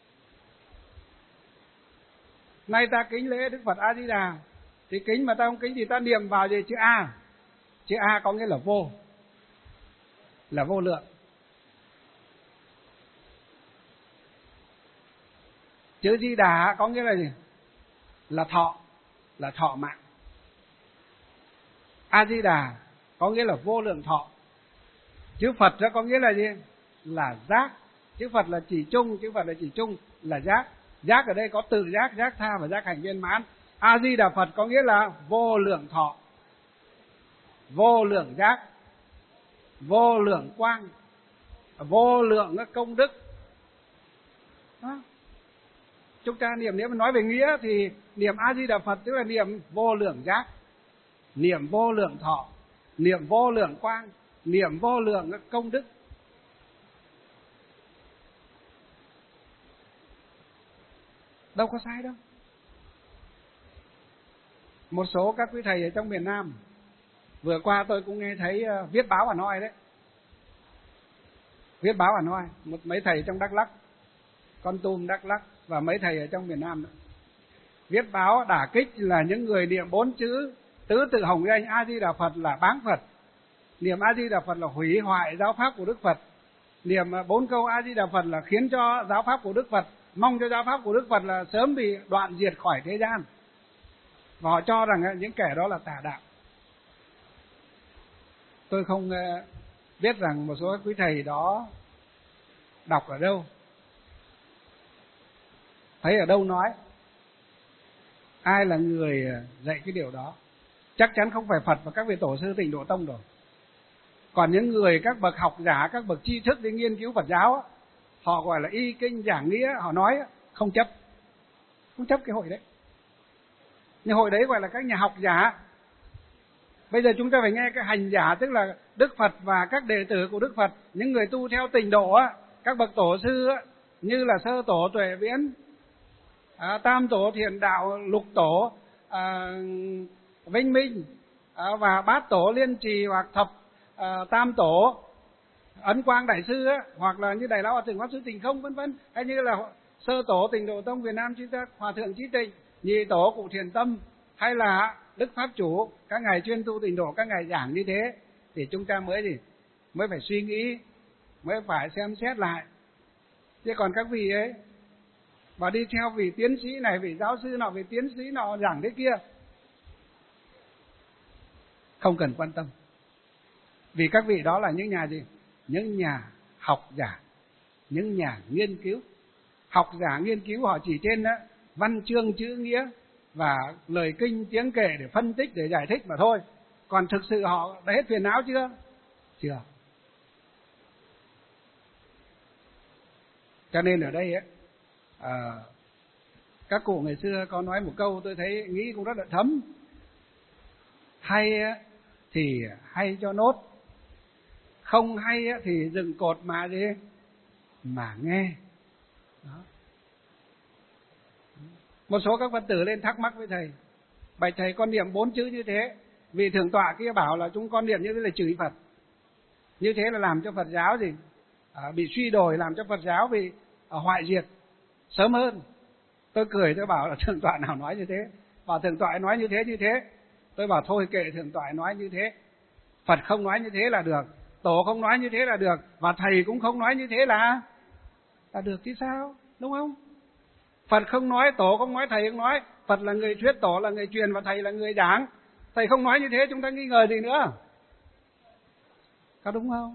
Nay ta kính lễ Đức Phật A Di Đà, thì kính mà ta không kính thì ta niệm vào gì? Chữ A. Chữ A có nghĩa là vô, là vô lượng. Chữ Di Đà có nghĩa là gì? Là thọ, là thọ mạng. A Di Đà có nghĩa là vô lượng thọ. Chữ Phật đó có nghĩa là gì? Là giác. Chữ Phật là chỉ chung, chữ Phật là chỉ chung là giác. Giác ở đây có tự giác, giác tha và giác hành viên mãn. A Di Đà Phật có nghĩa là vô lượng thọ, vô lượng giác, vô lượng quang, vô lượng công đức. Đó. Chúng ta niệm, nếu mà nói về nghĩa thì niệm A Di Đà Phật tức là niệm vô lượng giác, niệm vô lượng thọ, niệm vô lượng quang, niệm vô lượng công đức. Đâu có sai đâu. Một số các quý thầy ở trong miền Nam, vừa qua tôi cũng nghe thấy uh, viết báo Hà Nội đấy. Viết báo Hà Nội, một mấy thầy trong Đắk Lắk, Kon Tum, Đắk Lắk và mấy thầy ở trong miền Nam nữa. Viết báo đả kích là những người niệm bốn chữ tứ tự hồng danh A Di Đà Phật là báng Phật. Niệm A Di Đà Phật là hủy hoại giáo pháp của Đức Phật. Niệm bốn câu A Di Đà Phật là khiến cho giáo pháp của Đức Phật, mong cho giáo pháp của Đức Phật là sớm bị đoạn diệt khỏi thế gian. Và họ cho rằng những kẻ đó là tà đạo. Tôi không biết rằng một số quý thầy đó đọc ở đâu, thấy ở đâu nói, ai là người dạy cái điều đó. Chắc chắn không phải Phật và các vị tổ sư Tịnh Độ Tông rồi. Còn những người, các bậc học giả, các bậc tri thức đi nghiên cứu Phật giáo, họ gọi là y kinh giảng nghĩa, họ nói không chấp, không chấp cái hội đấy. Nhưng hội đấy gọi là các nhà học giả. Bây giờ chúng ta phải nghe cái hành giả, tức là Đức Phật và các đệ tử của Đức Phật, những người tu theo Tịnh Độ, các bậc tổ sư như là Sơ Tổ Tuệ Viễn, à, Tam Tổ Thiện Đạo, Lục Tổ à, Vinh Minh, à, và Bát Tổ Liên Trì, hoặc Thập à, Tam Tổ Ấn Quang Đại Sư á, hoặc là như Đại Lão Hòa Thượng Pháp Sư Tịnh Không vân vân, hay như là Sơ Tổ Tịnh Độ Tông Việt Nam chúng ta Hòa Thượng Chí Tịnh, Nhị Tổ Cụ Thiền Tâm, hay là Đức Pháp Chủ, các ngài chuyên tu Tịnh Độ, các ngài giảng như thế, thì chúng ta mới gì mới phải suy nghĩ, mới phải xem xét lại. Chứ còn các vị ấy và đi theo vị tiến sĩ này, vị giáo sư nọ, vị tiến sĩ nọ giảng thế kia, không cần quan tâm. Vì các vị đó là những nhà gì? Những nhà học giả, những nhà nghiên cứu. Học giả nghiên cứu họ chỉ trên đó, văn chương chữ nghĩa và lời kinh tiếng kệ để phân tích, để giải thích mà thôi. Còn thực sự họ đã hết phiền não chưa? Chưa. Cho nên ở đây ấy, à, các cụ ngày xưa có nói một câu tôi thấy nghĩ cũng rất là thấm. Hay thì hay cho nốt, không hay thì dừng cột mà gì mà nghe. Đó. Một số các Phật tử lên thắc mắc với thầy, bạch thầy con niệm bốn chữ như thế, vì thượng tọa kia bảo là chúng con niệm như thế là chửi Phật, như thế là làm cho Phật giáo gì à, bị suy đồi, làm cho Phật giáo bị à, hoại diệt sớm hơn. Tôi cười, tôi bảo là thượng tọa nào nói như thế, bảo thượng tọa nói như thế như thế. Tôi bảo thôi kệ thượng tọa nói như thế, Phật không nói như thế là được, tổ không nói như thế là được, và thầy cũng không nói như thế là là được chứ sao, đúng không? Phật không nói, tổ không nói, thầy không nói. Phật là người thuyết, tổ là người truyền và thầy là người giảng. Thầy không nói như thế chúng ta nghi ngờ gì nữa, có đúng không?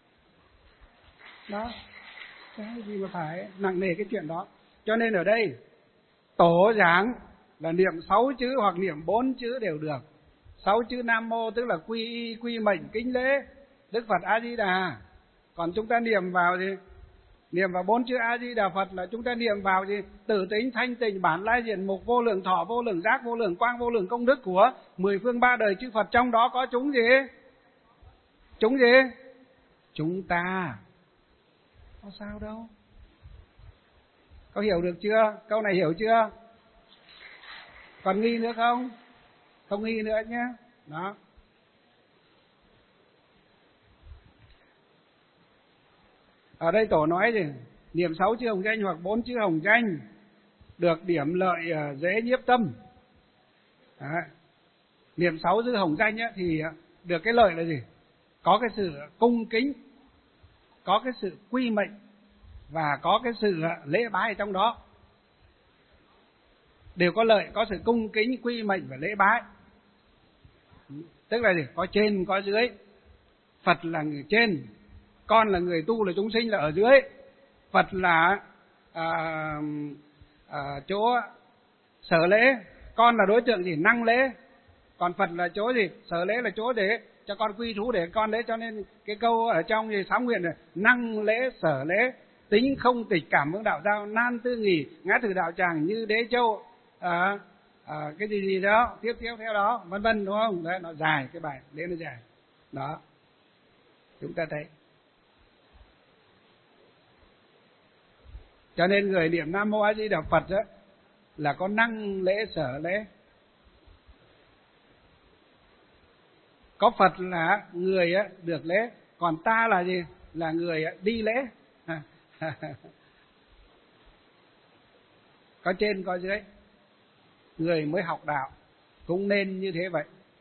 Đó, cái gì mà phải nặng nề cái chuyện đó. Cho nên ở đây tổ giảng là niệm sáu chữ hoặc niệm bốn chữ đều được. Sáu chữ Nam Mô tức là quy y, quy mệnh, kính lễ Đức Phật A Di Đà. Còn chúng ta niệm vào gì? Niệm vào bốn chữ A Di Đà Phật là chúng ta niệm vào gì? Tử tính, thanh tịnh, bản lai diện mục, vô lượng thọ, vô lượng giác, vô lượng quang, vô lượng công đức của mười phương ba đời chư Phật. Trong đó có chúng gì? Chúng gì? Chúng ta. có sao đâu. Có hiểu được chưa? Câu này hiểu chưa? Còn nghi nữa không? Không nghi nữa nhé. Đó. Ở đây Tổ nói gì? Niệm sáu chữ hồng danh hoặc bốn chữ hồng danh được điểm lợi dễ nhiếp tâm. Đấy. Niệm sáu chữ hồng danh ấy, thì được cái lợi là gì? Có cái sự cung kính, có cái sự quy mệnh và có cái sự lễ bái ở trong đó. Đều có lợi, có sự cung kính, quy mệnh và lễ bái. Tức là gì? Có trên, có dưới. Phật là người trên, con là người tu là chúng sinh là ở dưới. Phật là à, à, chỗ sở lễ, con là đối tượng gì? Năng lễ. Còn Phật là chỗ gì? Sở lễ là chỗ để cho con quy thú để con đấy. Cho nên cái câu ở trong gì sám nguyện này: năng lễ sở lễ, tính không tịch cảm vương đạo giao, nan tư nghỉ ngã thử đạo tràng như đế châu. À, à, cái gì gì đó tiếp tiếp theo đó vân vân, đúng không? Đấy, nó dài, cái bài lễ nó dài đó, chúng ta thấy. Cho nên người niệm Nam Mô A Di Đà Phật đó là có năng lễ sở lễ. Có Phật là người được lễ, còn ta là gì? Là người đi lễ. Có trên có dưới. Người mới học đạo cũng nên như thế vậy.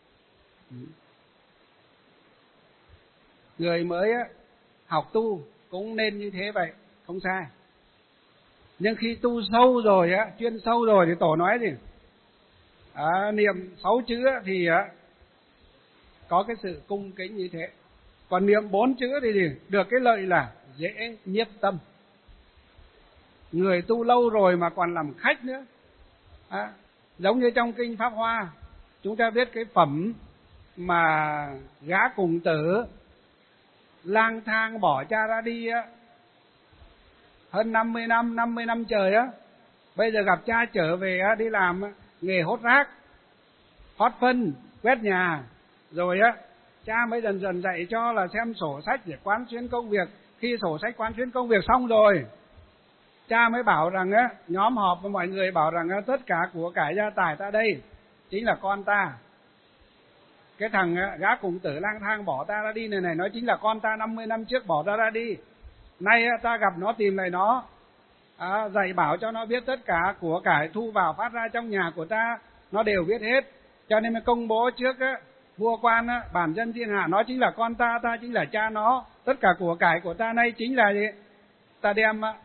Người mới học tu cũng nên như thế vậy, không sai. Nhưng khi tu sâu rồi á, chuyên sâu rồi thì Tổ nói gì? À, niệm sáu chữ thì có cái sự cung kính như thế. Còn niệm bốn chữ thì gì? Được cái lợi là dễ nhiếp tâm. Người tu lâu rồi mà còn làm khách nữa. À, giống như trong kinh Pháp Hoa, chúng ta biết cái phẩm mà gã cùng tử lang thang bỏ cha ra đi á, hơn năm mươi năm, năm mươi năm trời á, bây giờ gặp cha trở về á, đi làm nghề hốt rác, hót phân, quét nhà, rồi á cha mới dần dần dạy cho là xem sổ sách để quán xuyến công việc. Khi sổ sách quán xuyến công việc xong rồi, cha mới bảo rằng á, nhóm họp với mọi người bảo rằng á, tất cả của cải gia tài ta đây chính là con ta. Cái thằng á, gã cùng tử lang thang bỏ ta ra đi này này, nó chính là con ta năm mươi năm trước bỏ ta ra đi. Nay á, ta gặp nó tìm lại nó, à, dạy bảo cho nó biết tất cả của cải thu vào phát ra trong nhà của ta, nó đều biết hết. Cho nên mới công bố trước á, vua quan á, bản dân thiên hạ, nó chính là con ta, ta chính là cha nó. Tất cả của cải của ta nay chính là gì? Ta đem á,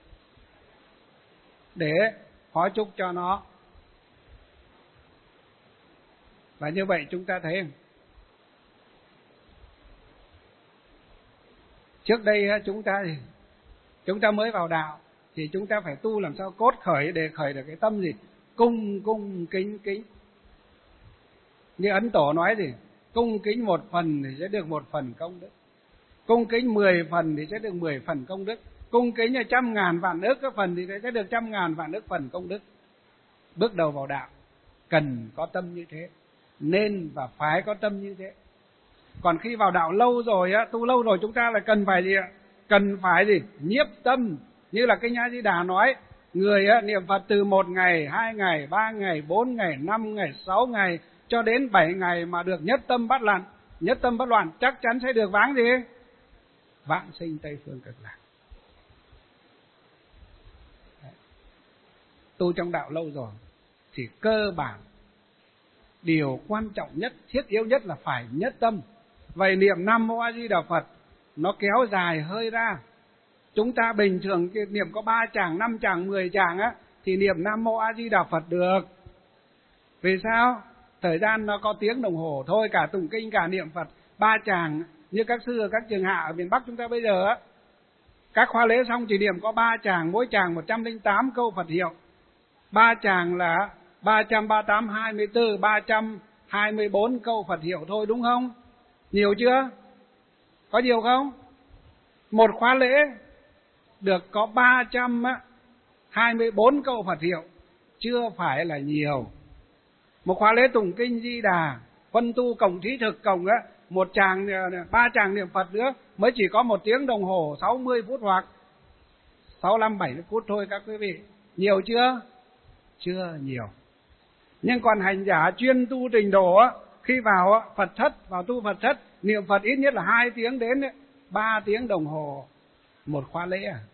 để hóa chúc cho nó. Và như vậy chúng ta thấy trước đây chúng ta chúng ta mới vào đạo thì chúng ta phải tu làm sao cốt khởi để khởi được cái tâm gì? Cung cung kính kính. Như Ấn Tổ nói gì? Cung kính một phần thì sẽ được một phần công đức. Cung kính mười phần thì sẽ được mười phần công đức. Cung kính là trăm ngàn vạn ức cái phần thì sẽ được trăm ngàn vạn ức phần công đức. Bước đầu vào đạo cần có tâm như thế, nên và phải có tâm như thế. Còn khi vào đạo lâu rồi á, tu lâu rồi, chúng ta lại cần phải gì ạ? Cần phải gì? Nhiếp tâm. Như là Kinh A Di Đà nói, người á, niệm Phật từ một ngày, hai ngày, ba ngày, bốn ngày, năm ngày, sáu ngày cho đến bảy ngày mà được nhất tâm bất loạn, nhất tâm bất loạn chắc chắn sẽ được vãng gì? Vãng sinh Tây Phương Cực Lạc. Tu trong đạo lâu rồi thì cơ bản điều quan trọng nhất, thiết yếu nhất là phải nhất tâm. Vậy niệm Nam Mô A Di Đà Phật nó kéo dài hơi ra. Chúng ta bình thường niệm có ba tràng, năm tràng, mười tràng á thì niệm Nam Mô A Di Đà Phật được. Vì sao? Thời gian nó có tiếng đồng hồ thôi, cả tụng kinh cả niệm Phật ba tràng. Như các sư ở các trường hạ ở miền Bắc chúng ta bây giờ á, các khóa lễ xong chỉ niệm có ba tràng, mỗi tràng một trăm lẻ tám câu Phật hiệu. Ba tràng là ba trăm ba mươi tám, hai mươi tư, ba trăm hai mươi bốn câu Phật hiệu thôi, đúng không? Nhiều chưa? Có nhiều không? Một khóa lễ được có ba trăm hai mươi bốn câu Phật hiệu, chưa phải là nhiều. Một khóa lễ tụng kinh Di Đà, phân tu cộng thí thực cộng á, một tràng, ba tràng niệm Phật nữa mới chỉ có một tiếng đồng hồ, sáu mươi phút hoặc sáu lăm bảy mươi phút thôi các quý vị. Nhiều chưa? Chưa nhiều. Nhưng còn hành giả chuyên tu trình độ á, khi vào Phật thất, vào tu Phật thất, niệm Phật ít nhất là hai tiếng đến ba tiếng đồng hồ một khóa lễ à.